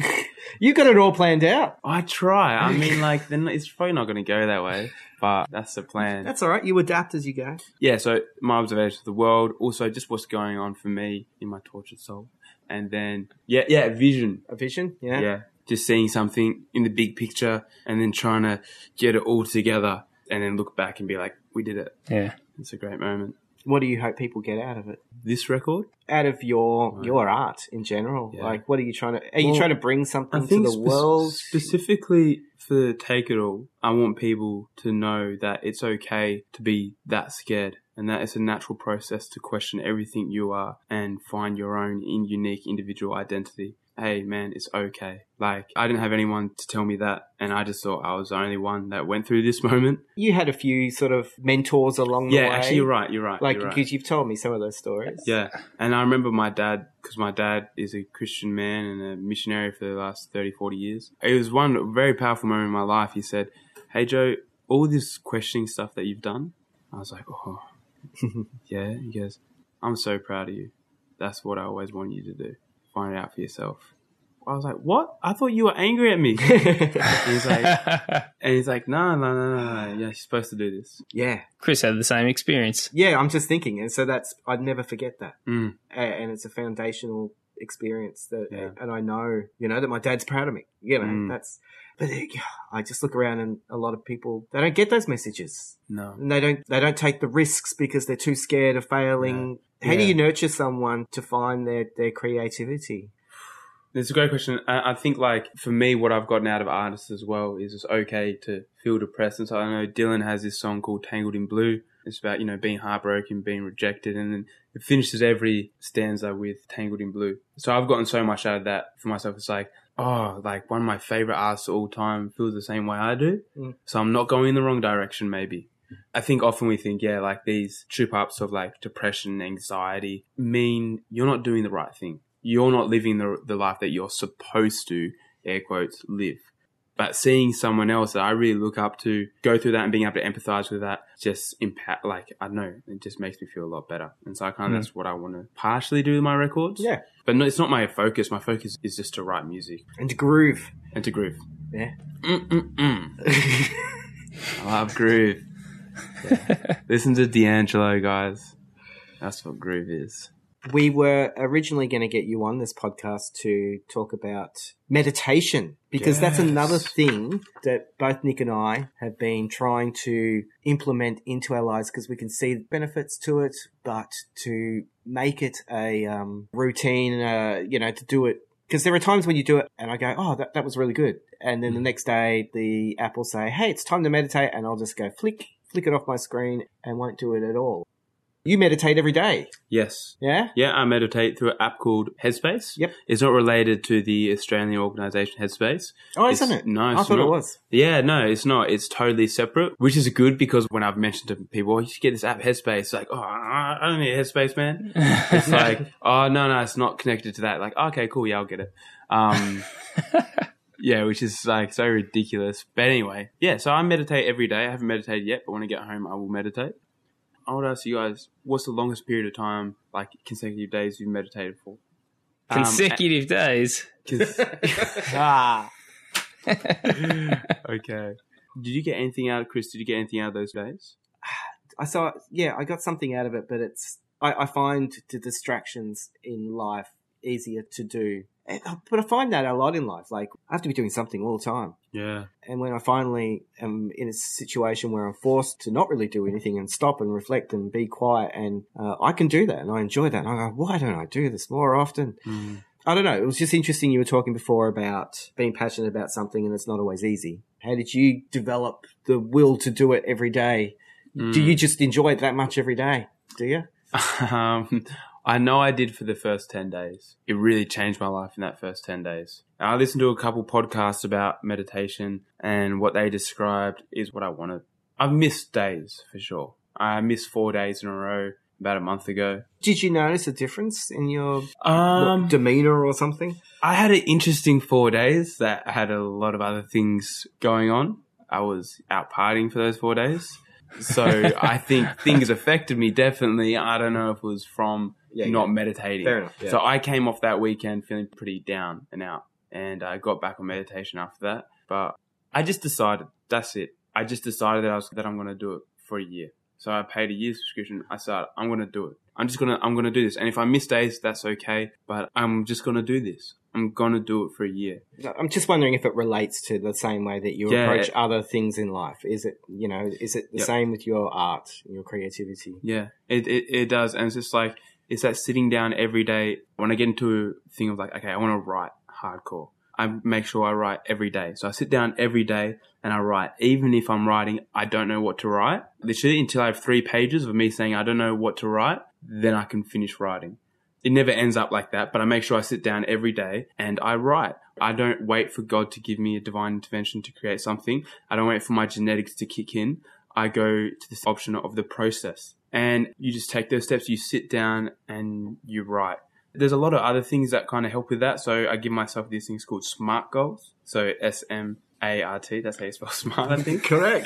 You got it all planned out. I try. I mean, like, then it's probably not going to go that way, but that's the plan. That's all right. You adapt as you go. Yeah, so my observation of the world, also just what's going on for me in my tortured soul. And then, yeah, yeah, vision. A vision, yeah. Yeah, just seeing something in the big picture and then trying to get it all together and then look back and be like, we did it. Yeah. It's a great moment. What do you hope people get out of it? This record? Out of your Right. your art in general, Yeah. like what are you trying to? Are you Well, trying to bring something I think to the spe- world? specifically for Take It All, I want people to know that it's okay to be that scared and that it's a natural process to question everything you are and find your own in unique individual identity. Hey man, it's okay. Like, I didn't have anyone to tell me that, and I just thought I was the only one that went through this moment. You had a few sort of mentors along the Yeah, way. actually, you're right. You're right. Like you're right. because you've told me some of those stories. Yeah, and I remember my dad, because my dad is a Christian man and a missionary for the last thirty, forty years. It was one very powerful moment in my life. He said, hey, Joe, all this questioning stuff that you've done, I was like, oh, yeah. He goes, I'm so proud of you. That's what I always wanted you to do. Find it out for yourself. I was like, what? I thought you were angry at me. and he's like, and he's like, no, no, no, no, no. Yeah, you're supposed to do this. Yeah. Chris had the same experience. Yeah, I'm just thinking, and so that's I'd never forget that. Mm. A- And it's a foundational. experience that, Yeah. and I know, you know, that my dad's proud of me. You know, Mm. that's. But it, I just look around and a lot of people, they don't get those messages. No. And they don't they don't take the risks because they're too scared of failing. Yeah. How do Yeah. you nurture someone to find their, their creativity? It's a great question. I, I think, like, for me, what I've gotten out of artists as well is it's okay to feel depressed. And so I know Dylan has this song called Tangled in Blue. It's about, you know, being heartbroken, being rejected, and then it finishes every stanza with Tangled in Blue. So I've gotten so much out of that for myself. It's like, oh, like one of my favorite artists of all time feels the same way I do. Mm. So I'm not going in the wrong direction, maybe. I think often we think, yeah, like these trip ups of like depression, anxiety mean you're not doing the right thing. You're not living the the life that you're supposed to, air quotes, live. But seeing someone else that I really look up to go through that and being able to empathize with that just impact, like, I don't know, it just makes me feel a lot better. And so I kind of, Mm. that's what I want to partially do with my records. Yeah. But no, it's not my focus. My focus is just to write music And to groove. and to groove. Yeah. Mm-mm-mm. I love groove. Yeah. Listen to D'Angelo, guys. That's what groove is. We were originally going to get you on this podcast to talk about meditation because that's Yes. another thing that both Nick and I have been trying to implement into our lives because we can see the benefits to it, but to make it a um, routine, uh, you know, to do it. Because there are times when you do it and I go, oh, that, that was really good. And then the next day the app will say, hey, it's time to meditate. And I'll just go flick, flick it off my screen and won't do it at all. You meditate every day. Yes. Yeah? Yeah, I meditate through an app called Headspace. Yep. It's not related to the Australian organisation Headspace. Oh, It's- isn't it? No, I it's thought not. it was. Yeah, no, it's not. It's totally separate, which is good because when I've mentioned to people, oh, you should get this app Headspace, it's like, oh, I don't need Headspace, man. It's like, oh, no, no, it's not connected to that. Like, okay, cool, yeah, I'll get it. Um, yeah, which is like so ridiculous. But anyway, yeah, so I meditate every day. I haven't meditated yet, but when I get home, I will meditate. I want to ask you guys, what's the longest period of time, like consecutive days, you've meditated for? Um, Consecutive days. 'cause- Ah. okay. Did you get anything out of Chris? Did you get anything out of those days? I saw, yeah, I got something out of it, but it's, I, I find the distractions in life easier to do. And- But I find that a lot in life. Like, I have to be doing something all the time. Yeah. And when I finally am in a situation where I'm forced to not really do anything and stop and reflect and be quiet, and uh, I can do that and I enjoy that. And I go, why don't I do this more often? Mm. I don't know. It was just interesting. You were talking before about being passionate about something and it's not always easy. How did you develop the will to do it every day? Mm. Do you just enjoy it that much every day? Do you? um, I know I did for the first ten days. It really changed my life in that first ten days. I listened to a couple podcasts about meditation, and what they described is what I wanted. I've missed days for sure. I missed four days in a row about a month ago. Did you notice a difference in your Um, what, demeanor or something? I had an interesting four days that had a lot of other things going on. I was out partying for those four days. So I think things affected me definitely. I don't know if it was from Yeah, not yeah. meditating. Fair enough, yeah. So I came off that weekend feeling pretty down and out. And I got back on meditation after that. But I just decided, that's it. I just decided that I was that I'm going to do it for a year. So I paid a year subscription. I said, I'm going to do it. I'm just going to, I'm going to do this. And if I miss days, that's okay. But I'm just going to do this. I'm going to do it for a year. I'm just wondering if it relates to the same way that you Yeah. approach other things in life. Is it, you know, is it the Yep. same with your art, your creativity? Yeah, it, it, it does. And it's just like, it's that sitting down every day. When I get into a thing of like, okay, I want to write hardcore. I make sure I write every day. So I sit down every day and I write. Even if I'm writing, I don't know what to write. Literally until I have three pages of me saying I don't know what to write, then I can finish writing. It never ends up like that, but I make sure I sit down every day and I write. I don't wait for God to give me a divine intervention to create something. I don't wait for my genetics to kick in. I go to this option of the process. And you just take those steps, you sit down and you write. There's a lot of other things that kind of help with that. So I give myself these things called SMART goals. So S M A R T, that's how you spell smart, I think. Correct.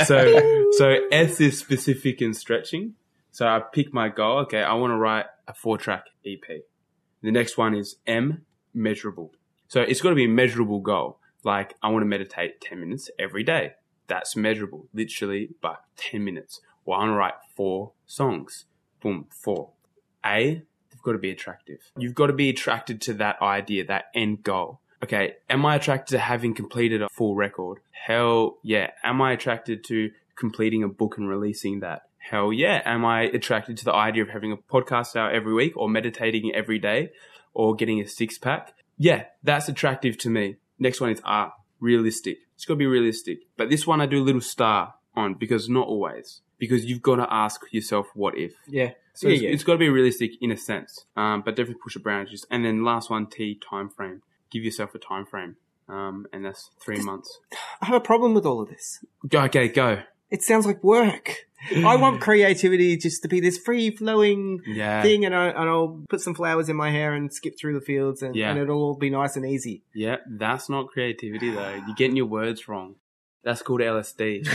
So, so S is specific and stretching. So I pick my goal. Okay, I want to write a four track E P. The next one is M, measurable. So it's got to be a measurable goal. Like I want to meditate ten minutes every day. That's measurable, literally, but ten minutes. Well, I want to write four songs. Boom, four. A, they've got to be attractive. You've got to be attracted to that idea, that end goal. Okay, am I attracted to having completed a full record? Hell yeah. Am I attracted to completing a book and releasing that? Hell yeah. Am I attracted to the idea of having a podcast out every week or meditating every day or getting a six pack? Yeah, that's attractive to me. Next one is art. Realistic. It's got to be realistic. But this one I do a little star on because not always. Because you've got to ask yourself, what if? Yeah. So yeah, it's, yeah. it's got to be realistic in a sense. Um, but definitely push it boundaries. And then last one, T, time frame. Give yourself a time frame. Um, and that's three months. I have a problem with all of this. Go, okay, go. It sounds like work. I want creativity just to be this free-flowing Yeah. thing, and, I, and I'll put some flowers in my hair and skip through the fields, and, Yeah. and it'll all be nice and easy. Yeah, that's not creativity though. You're getting your words wrong. That's called L S D.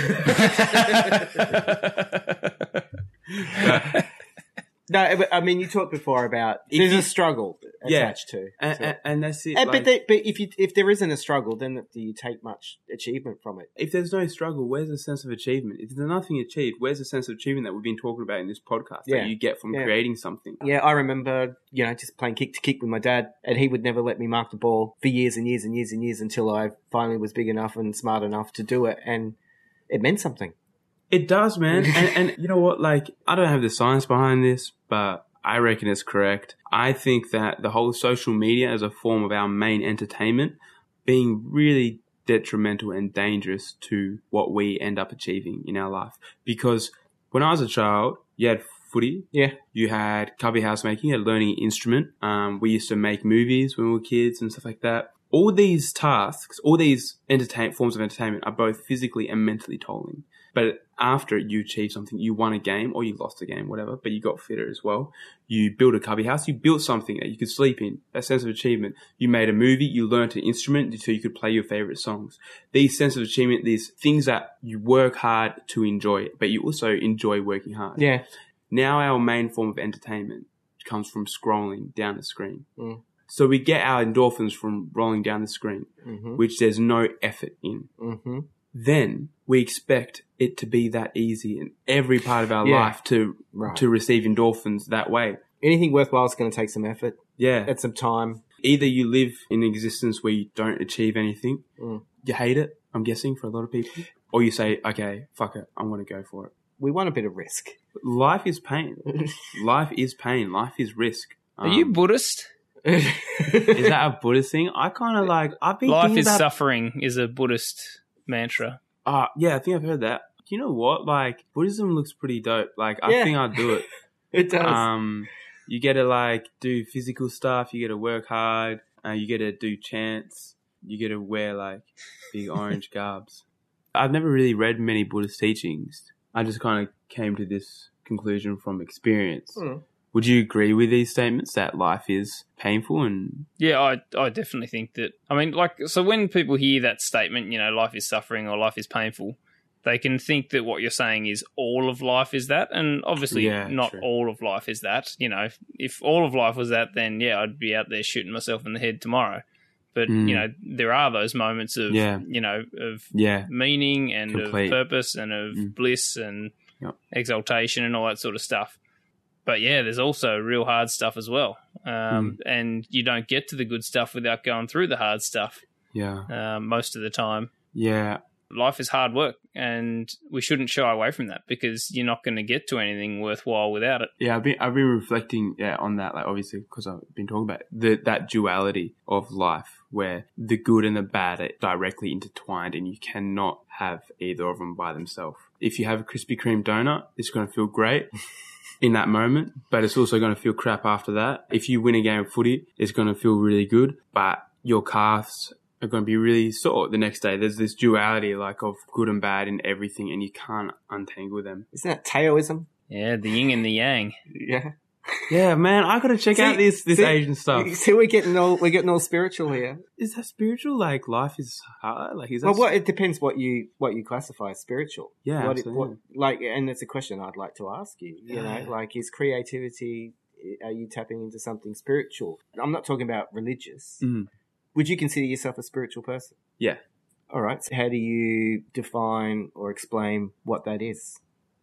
No, but, I mean, you talked before about If there's you- a struggle Yeah. attached to. and, to and, and that's it. And, like, but they, but if you if there isn't a struggle, then do you take much achievement from it? if there's no struggle, where's the sense of achievement? If there's nothing achieved, where's the sense of achievement that we've been talking about in this podcast Yeah. that you get from Yeah. creating something? Yeah, I remember, you know, just playing kick to kick with my dad, and he would never let me mark the ball for years and years and years and years until I finally was big enough and smart enough to do it, and it meant something. It does, man. and, and you know what? Like, I don't have the science behind this, but I reckon it's correct. I think that the whole social media as a form of our main entertainment being really detrimental and dangerous to what we end up achieving in our life. Because when I was a child, you had footy. Yeah. You had cubby house making, you had learning an instrument. Um, we used to make movies when we were kids and stuff like that. All these tasks, all these entertain forms of entertainment are both physically and mentally tolling. But after you achieve something, you won a game or you lost a game, whatever, but you got fitter as well. You built a cubby house, you built something that you could sleep in, a sense of achievement. You made a movie, you learned an instrument so you could play your favorite songs. These sense of achievement, these things that you work hard to enjoy, but you also enjoy working hard. Yeah. Now our main form of entertainment comes from scrolling down the screen. Mm. So we get our endorphins from rolling down the screen, Mm-hmm. which there's no effort in. Mm-hmm. Then we expect it to be that easy in every part of our Yeah. life to Right. to receive endorphins that way. Anything worthwhile is going to take some effort Yeah. and some time. Either you live in existence where you don't achieve anything, Mm. you hate it, I'm guessing, for a lot of people, or you say, okay, fuck it, I'm going to go for it. We want a bit of risk. Life is pain. Life is pain. Life is risk. Are you Um, Buddhist? is that a Buddhist thing? I kind of like, I've been Life thinking is about suffering is a Buddhist mantra. Uh, yeah, I think I've heard that. You know what? Like, Buddhism looks pretty dope. Like, I Yeah. think I'd do it. It does. Um, you get to, like, do physical stuff. You get to work hard. Uh, you get to do chants. You get to wear, like, big orange garbs. I've never really read many Buddhist teachings. I just kind of came to this conclusion from experience. Mm. Would you agree with these statements that life is painful and... Yeah, I I definitely think that. I mean, like, so when people hear that statement, you know, life is suffering or life is painful, they can think that what you're saying is all of life is that, and obviously Yeah, not true. all of life is that. You know, if, if all of life was that, then yeah, I'd be out there shooting myself in the head tomorrow. But Mm. you know, there are those moments of Yeah. you know of Yeah. meaning and Complete. of purpose and of Mm. bliss and Yep. exaltation and all that sort of stuff. But yeah, there's also real hard stuff as well. Um, Mm. And you don't get to the good stuff without going through the hard stuff Yeah. um, most of the time. Yeah. Life is hard work, and we shouldn't shy away from that because you're not going to get to anything worthwhile without it. Yeah, I've been I've been reflecting yeah on that, like obviously because I've been talking about the that duality of life where the good and the bad are directly intertwined, and you cannot have either of them by themselves. If you have a Krispy Kreme donut, it's going to feel great in that moment, but it's also going to feel crap after that. If you win a game of footy, it's going to feel really good, but your calves are going to be really sore the next day. There's this duality like of good and bad in everything, and you can't untangle them. Isn't that Taoism? Yeah, the yin and the yang. Yeah. Yeah, man, I gotta check See- out this this see- Asian stuff. See, we're getting all we're getting all spiritual here. Is that spiritual? Like life is hard? Like is that Well, what it depends what you what you classify as spiritual. Yeah, what, it, absolutely. what like, and it's a question I'd like to ask you. You Yeah. know, like, is creativity? Are you tapping into something spiritual? I'm not talking about religious. Mm. Would you consider yourself a spiritual person? Yeah. All right. So how do you define or explain what that is?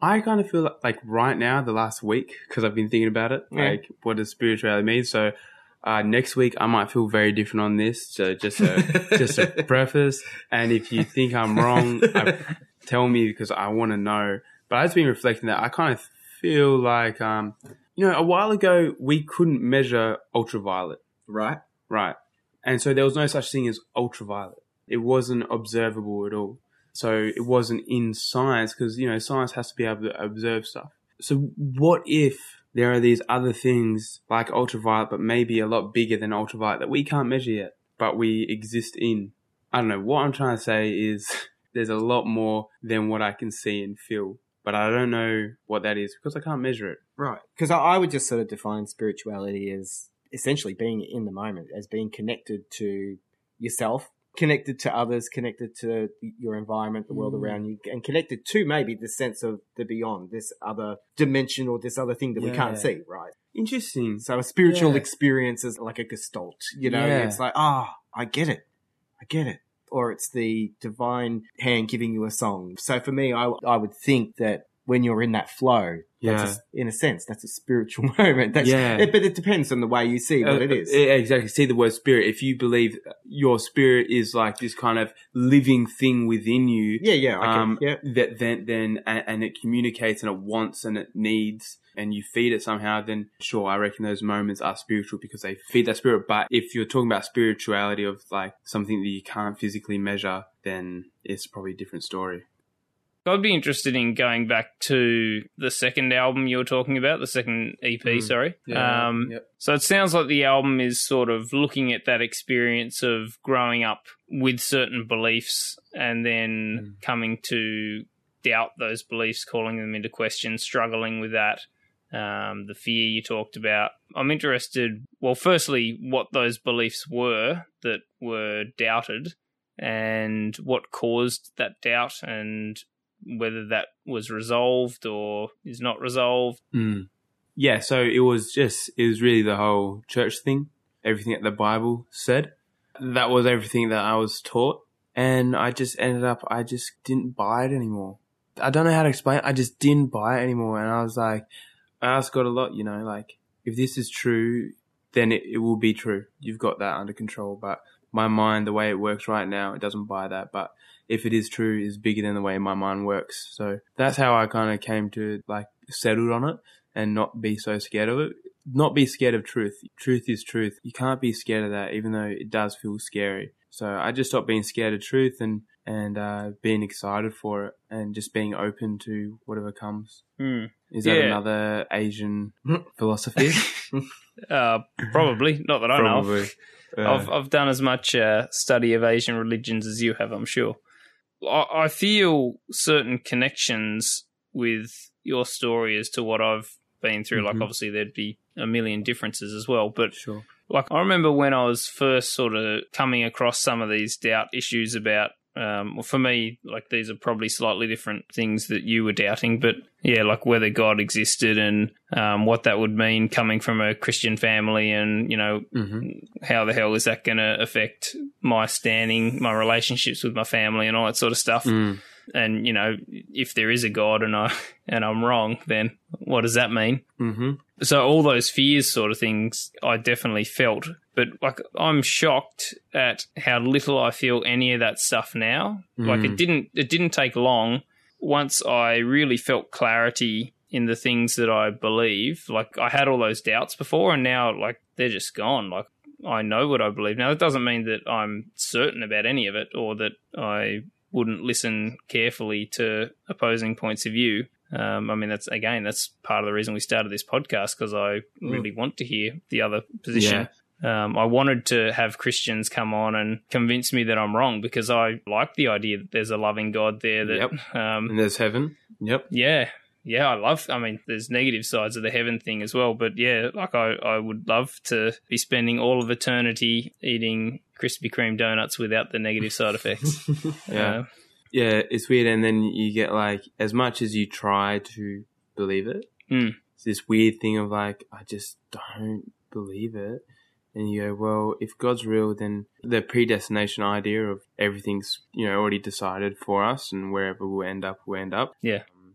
I kind of feel like, like right now, the last week, because I've been thinking about it, Yeah. like what does spirituality mean? So uh, next week I might feel very different on this. So just a, just a preface. And if you think I'm wrong, I, tell me because I want to know. But I've been reflecting that I kind of feel like, um, you know, a while ago we couldn't measure ultraviolet. Right. Right. And so there was no such thing as ultraviolet. It wasn't observable at all. So it wasn't in science because, you know, science has to be able to observe stuff. So what if there are these other things like ultraviolet, but maybe a lot bigger than ultraviolet that we can't measure yet, but we exist in? I don't know. What I'm trying to say is there's a lot more than what I can see and feel, but I don't know what that is because I can't measure it. Right. Because I, I would just sort of define spirituality as essentially being in the moment, as being connected to yourself, connected to others, connected to your environment, the world Mm. around you, and connected to maybe the sense of the beyond, this other dimension or this other thing that we can't Yeah. see, right? Interesting. So a spiritual Yeah. experience is like a gestalt, you know? Yeah. It's like, ah, I get it. I get it. Or it's the divine hand giving you a song. So for me, I, I would think that when you're in that flow, Yeah. that's a, in a sense, that's a spiritual moment. That's, Yeah. it, but it depends on the way you see what Uh, it is. yeah, exactly. See the word spirit. If you believe your spirit is like this kind of living thing within you, yeah, yeah, I um, can, yeah. that then, then, and, and it communicates and it wants and it needs, and you feed it somehow, then sure, I reckon those moments are spiritual because they feed that spirit. But if you're talking about spirituality of like something that you can't physically measure, then it's probably a different story. I'd be interested in going back to the second album you were talking about, the second E P, Mm. sorry. Yeah, um, yep. So it sounds like the album is sort of looking at that experience of growing up with certain beliefs and then Mm. coming to doubt those beliefs, calling them into question, struggling with that. Um, the fear you talked about. I'm interested, well, firstly, what those beliefs were that were doubted and what caused that doubt and whether that was resolved or is not resolved. Mm. Yeah, so it was just, it was really the whole church thing, everything that the Bible said. That was everything that I was taught. And I just ended up, I just didn't buy it anymore. I don't know how to explain it. I just didn't buy it anymore. And I was like, I asked God a lot, you know, like, if this is true, then it, it will be true. You've got that under control. But my mind, the way it works right now, it doesn't buy that. But if it is true, it's bigger than the way my mind works. So that's how I kind of came to like settled on it and not be so scared of it. Not be scared of truth. Truth is truth. You can't be scared of that, even though it does feel scary. So I just stopped being scared of truth and, and uh, being excited for it and just being open to whatever comes. Hmm. Is that Yeah. another Asian philosophy? Uh, probably, not that I know. of. Probably. Uh, I've I've done as much uh, study of Asian religions as you have, I'm sure. I, I feel certain connections with your story as to what I've been through. Like, Mhm. obviously, there'd be a million differences as well. But, sure. like, I remember when I was first sort of coming across some of these doubt issues about, um, well, for me, like, these are probably slightly different things that you were doubting. But, yeah, like whether God existed and um, what that would mean coming from a Christian family and, you know, hmm how the hell is that going to affect my standing, my relationships with my family and all that sort of stuff. Mm. And, you know, if there is a God and I and I'm wrong, then what does that mean? hmm So all those fears sort of things I definitely felt. But like I'm shocked at how little I feel any of that stuff now. Like it Mm. didn't it didn't take long once I really felt clarity in the things that I believe. Like I had all those doubts before and now like they're just gone. Like I know what I believe. Now that doesn't mean that I'm certain about any of it or that I wouldn't listen carefully to opposing points of view. Um, I mean, that's again, that's part of the reason we started this podcast because I really want to hear the other position. Um, I wanted to have Christians come on and convince me that I'm wrong because I like the idea that there's a loving God there. That, Yep. um, And there's heaven. Yep. yeah, yeah, I love. I mean, there's negative sides of the heaven thing as well, but yeah, like I, I would love to be spending all of eternity eating Krispy Kreme donuts without the negative side effects. Yeah. Uh, Yeah, it's weird. And then you get like, as much as you try to believe it, Mm. it's this weird thing of like, I just don't believe it. And you go, well, if God's real, then the predestination idea of everything's, you know, already decided for us and wherever we'll end up, we'll end up. Yeah. Um,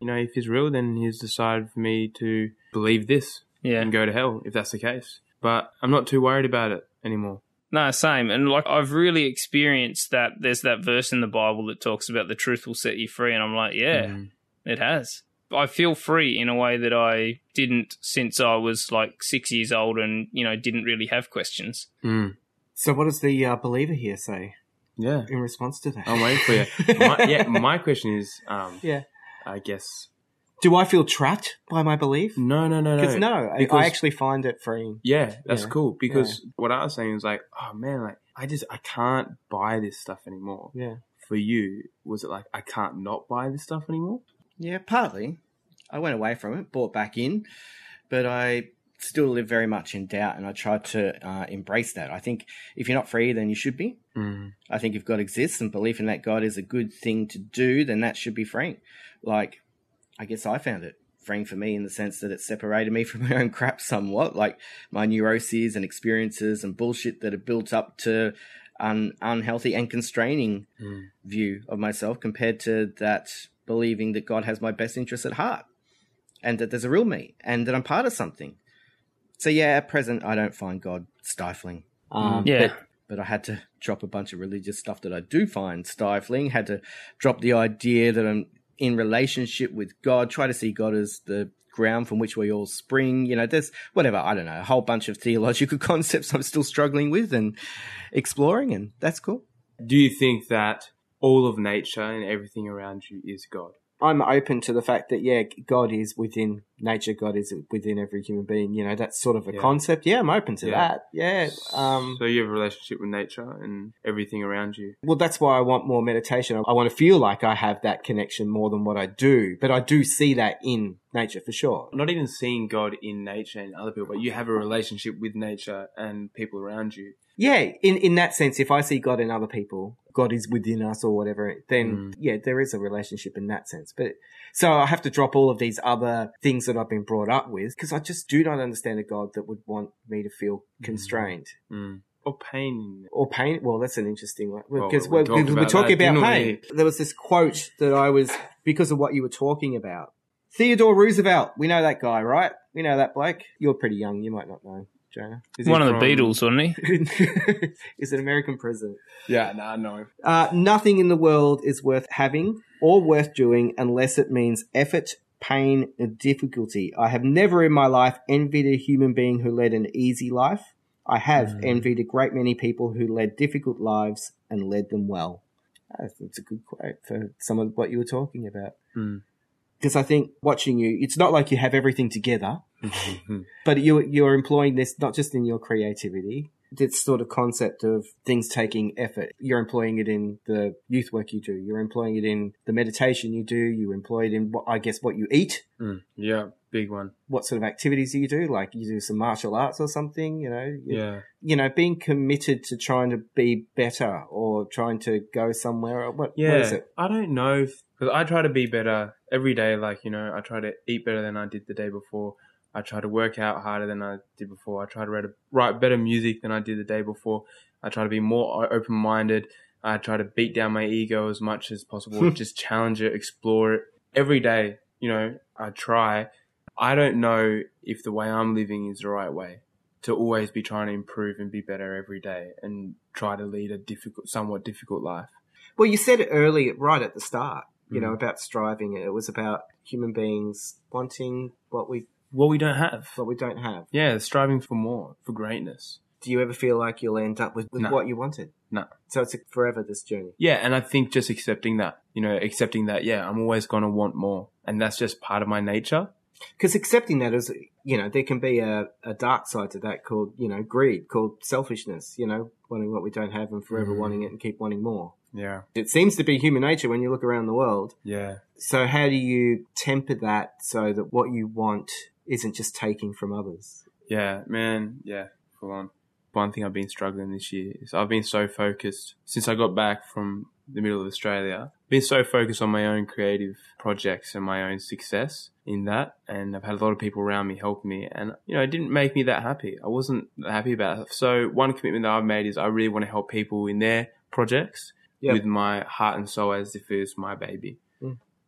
you know, if he's real, then he's decided for me to believe this Yeah. and go to hell if that's the case. But I'm not too worried about it anymore. No, same. And like I've really experienced that there's that verse in the Bible that talks about the truth will set you free. And I'm like, yeah, Mm. it has. I feel free in a way that I didn't since I was like six years old and, you know, didn't really have questions. Mm. So what does the uh, believer here say Yeah. in response to that? I'm waiting for you. My, yeah, my question is, um, Yeah. I guess... Do I feel trapped by my belief? No, no, no, no. Because no, I, Because- I actually find it freeing. Yeah, that's Yeah. cool. Because what I was saying was like, oh man, like I just I can't buy this stuff anymore. Yeah. For you, was it like I can't not buy this stuff anymore? Yeah, partly. I went away from it, bought back in, but I still live very much in doubt, and I tried to uh, embrace that. I think if you're not free, then you should be. Mm. I think if God exists and belief in that God is a good thing to do, then that should be freeing. Like, I guess I found it freeing for me in the sense that it separated me from my own crap somewhat, like my neuroses and experiences and bullshit that have built up to an unhealthy and constraining Mm. view of myself compared to that believing that God has my best interests at heart and that there's a real me and that I'm part of something. So yeah, at present, I don't find God stifling. Um, Yeah. But, but I had to drop a bunch of religious stuff that I do find stifling, had to drop the idea that I'm in relationship with God, try to see God as the ground from which we all spring. You know, there's whatever, I don't know, a whole bunch of theological concepts I'm still struggling with and exploring, and that's cool. Do you think that all of nature and everything around you is God? I'm open to the fact that, yeah, God is within nature. God is within every human being. You know, that's sort of a Yeah. concept. Yeah, I'm open to Yeah. that. Yeah. Um, So you have a relationship with nature and everything around you. well, that's why I want more meditation. I want to feel like I have that connection more than what I do. But I do see that in nature for sure. Not even seeing God in nature and other people, but you have a relationship with nature and people around you. Yeah, in, in that sense, if I see God in other people, God is within us or whatever, then Mm. yeah, there is a relationship in that sense. But so I have to drop all of these other things that I've been brought up with because I just do not understand a God that would want me to feel constrained. Mm. Or pain. Or pain. Well, that's an interesting one Well, because we we're, talked we're, about talking that, about didn't pain. There was this quote that I was, because of what you were talking about. Theodore Roosevelt. We know that guy, right? We know that bloke. You're pretty young. You might not know, Jonah. Is he One of the from- Beatles, wasn't he? Is an American president. Yeah, no, no. Uh, nothing in the world is worth having or worth doing unless it means effort, pain, and difficulty. I have never in my life envied a human being who led an easy life. I have Mm. envied a great many people who led difficult lives and led them well. I think it's a good quote for some of what you were talking about. Mm. Because I think watching you, it's not like you have everything together, Mm. but you, you're employing this not just in your creativity, this sort of concept of things taking effort. You're employing it in the youth work you do. You're employing it in the meditation you do. You employ it in, what, I guess, what you eat. Mm. Yeah, big one. What sort of activities do you do? Like you do some martial arts or something, you know? You, Yeah. You know, being committed to trying to be better or trying to go somewhere. Or what, Yeah. what is it? I don't know. Because I try to be better every day. Like, you know, I try to eat better than I did the day before. I try to work out harder than I did before. I try to write, write better music than I did the day before. I try to be more open-minded. I try to beat down my ego as much as possible. Just challenge it, explore it. Every day, you know, I try. I don't know if the way I'm living is the right way. To always be trying to improve and be better every day and try to lead a difficult, somewhat difficult life. Well, you said it early, right at the start, you Mm. know, about striving. It was about human beings wanting what we What we don't have. what we don't have. Yeah, striving for more, for greatness. Do you ever feel like you'll end up with, with No. what you wanted? No. So it's a, forever this journey. Yeah, and I think just accepting that, you know, accepting that, yeah, I'm always going to want more. And that's just part of my nature. Because accepting that is, you know, there can be a, a dark side to that called, you know, greed, called selfishness, you know, wanting what we don't have and forever Mm. wanting it and keep wanting more. Yeah. It seems to be human nature when you look around the world. Yeah. So how do you temper that so that what you want isn't just taking from others? Yeah, man. Yeah, full on. One thing I've been struggling this year is I've been so focused since I got back from the middle of Australia, been so focused on my own creative projects and my own success in that. And I've had a lot of people around me help me. And, you know, it didn't make me that happy. I wasn't happy about it. So one commitment that I've made is I really want to help people in their projects Yep. with my heart and soul as if it was my baby. Mm.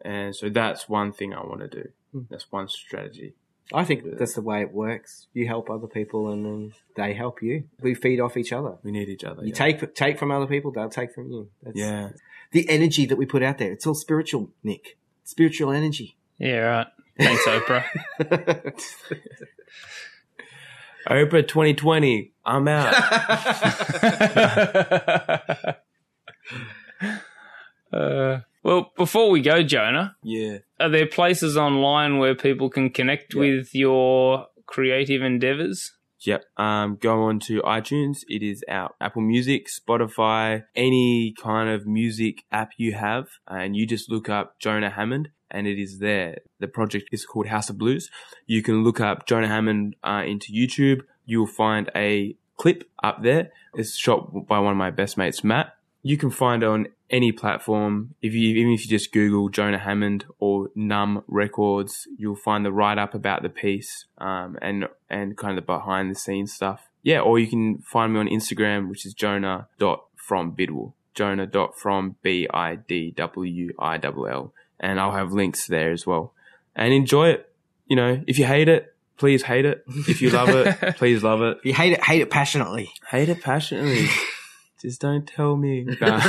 And so that's one thing I want to do. That's one strategy. I think that's the way it works. You help other people and then they help you. We feed off each other. We need each other. You yeah. take take from other people, they'll take from you. That's Yeah. the energy that we put out there. It's all spiritual, Nick. Spiritual energy. Yeah, right. Thanks, Oprah. Oprah twenty twenty. I'm out. uh, well, before we go, Jonah, Yeah. are there places online where people can connect Yeah. with your creative endeavors? Yep. Um, go on to iTunes. It is out. Apple Music, Spotify, any kind of music app you have, and you just look up Jonah Hammond, and it is there. The project is called House of Blues. You can look up Jonah Hammond uh, into YouTube. You will find a clip up there. It's shot by one of my best mates, Matt. You can find it on any platform. If you, even if you just Google Jonah Hammond or Numb Records, you'll find the write-up about the piece, um, and, and kind of the behind the scenes stuff. Yeah. Or you can find me on Instagram, which is jonah dot from bidwell. Jonah dot from B I D W I L L. And I'll have links there as well. And enjoy it. You know, if you hate it, please hate it. If you love it, please love it. If you hate it, hate it passionately. Hate it passionately. Just don't tell me.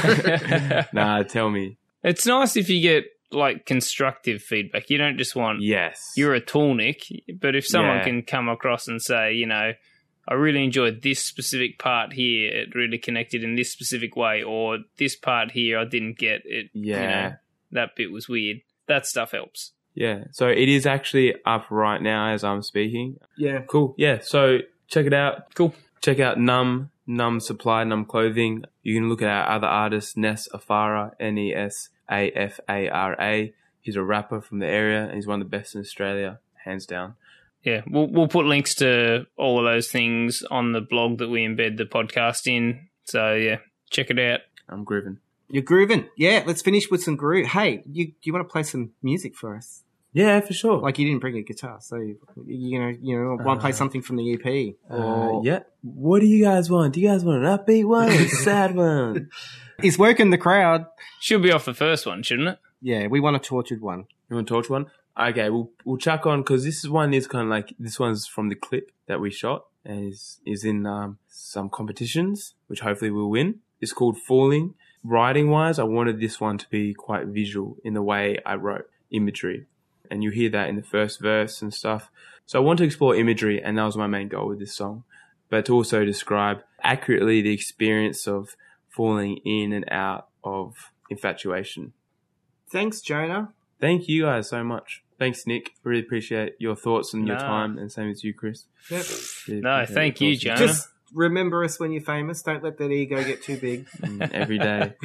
Nah. nah, tell me. It's nice if you get like constructive feedback. You don't just want, Yes. you're a tool, Nick, but if someone Yeah. can come across and say, you know, I really enjoyed this specific part here, it really connected in this specific way, or this part here I didn't get it, Yeah. you know, that bit was weird. That stuff helps. Yeah. So it is actually up right now as I'm speaking. Yeah. Cool. Yeah. So check it out. Cool. Check out Numb, Numb Supply, Numb Clothing. You can look at our other artist, Ness Afara, N E S A F A R A. He's a rapper from the area and he's one of the best in Australia, hands down. Yeah, we'll we'll put links to all of those things on the blog that we embed the podcast in. So yeah, check it out. I'm grooving. You're grooving. Yeah, let's finish with some groove. Hey, you you want to play some music for us? Yeah, for sure. Like you didn't bring a guitar, so you, you know you know want to play something from the E P? Uh, Or yeah. What do you guys want? Do you guys want an upbeat one or a sad one? It's working the crowd. Should be off the first one, shouldn't it? Yeah, we want a tortured one. You want to torch one? Okay, we'll we'll chuck on because this one is kind of like this one's from the clip that we shot and is is in um, some competitions which hopefully we'll win. It's called Falling. Writing wise, I wanted this one to be quite visual in the way I wrote imagery, and you hear that in the first verse and stuff. So I want to explore imagery, and that was my main goal with this song, but to also describe accurately the experience of falling in and out of infatuation. Thanks, Jonah. Thank you guys so much. Thanks, Nick. Really appreciate your thoughts and your Nah. time, and same as you, Chris. Yep. Really No, appreciate thank your you, thoughts. Jonah. Just remember us when you're famous. Don't let that ego get too big. Mm, every day.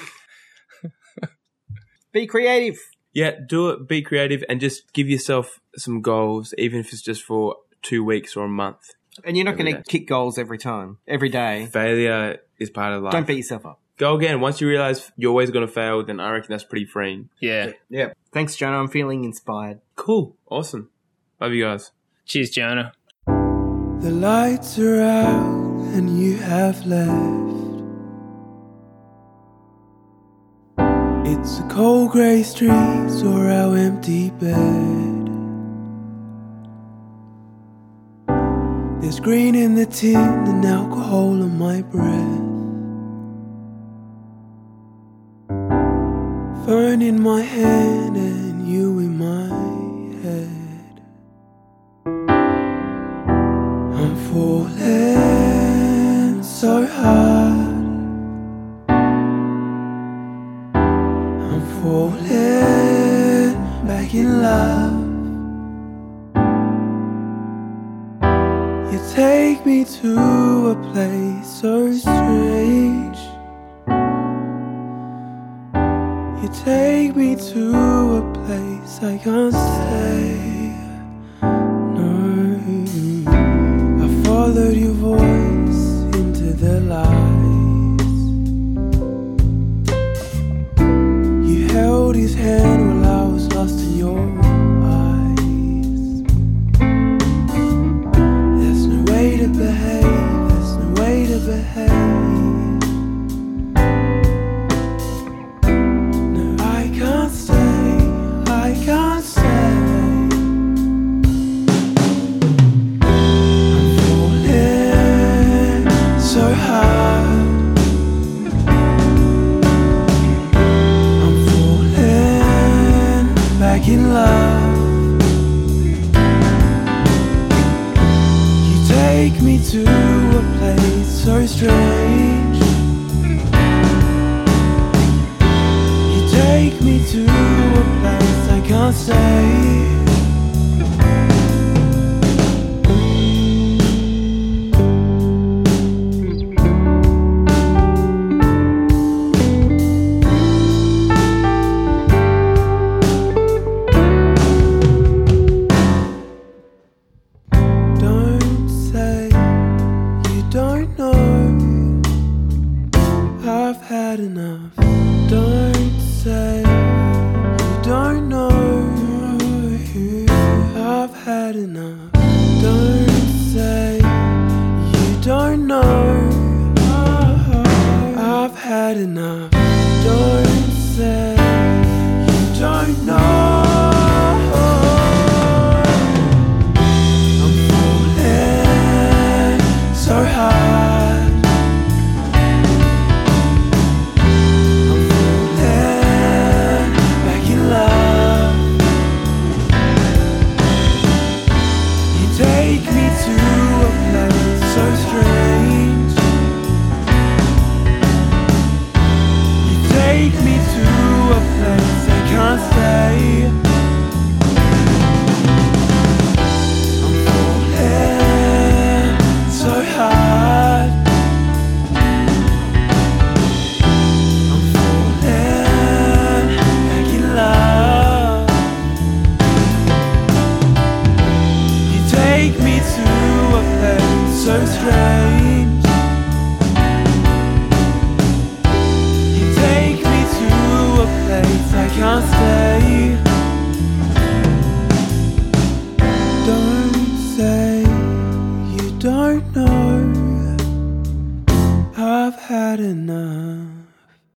Be creative. Yeah, do it. Be creative and just give yourself some goals, even if it's just for two weeks or a month. And you're not Every going to day. kick goals every time, every day. Failure is part of life. Don't beat yourself up. Go again. Once you realize you're always going to fail, then I reckon that's pretty freeing. Yeah. Yeah. Thanks, Jonah. I'm feeling inspired. Cool. Awesome. Love you guys. Cheers, Jonah. The lights are out and you have left. It's the cold grey streets or our empty bed. There's green in the tin and alcohol on my breath. Phone in my hand and you in my head. I'm falling so hard. I'm falling back in love. You take me to a place so strange. You take me to a place I can't stay. No, I followed your voice into the lies. You held his hand while I was lost in your eyes. There's no way to behave, there's no way to behave. No, I can't stay, in love. You take me to a place so strange. You take me to a place I can't stay. Had enough. Don't say you don't know. I've had enough. Don't say you don't know. I've had enough. Don't say you don't know. I'm falling so hard. Take me to a place so strange. You take me to a place I can't stay. I'm falling so hard. I'm falling back in love. Take me to a place so strange.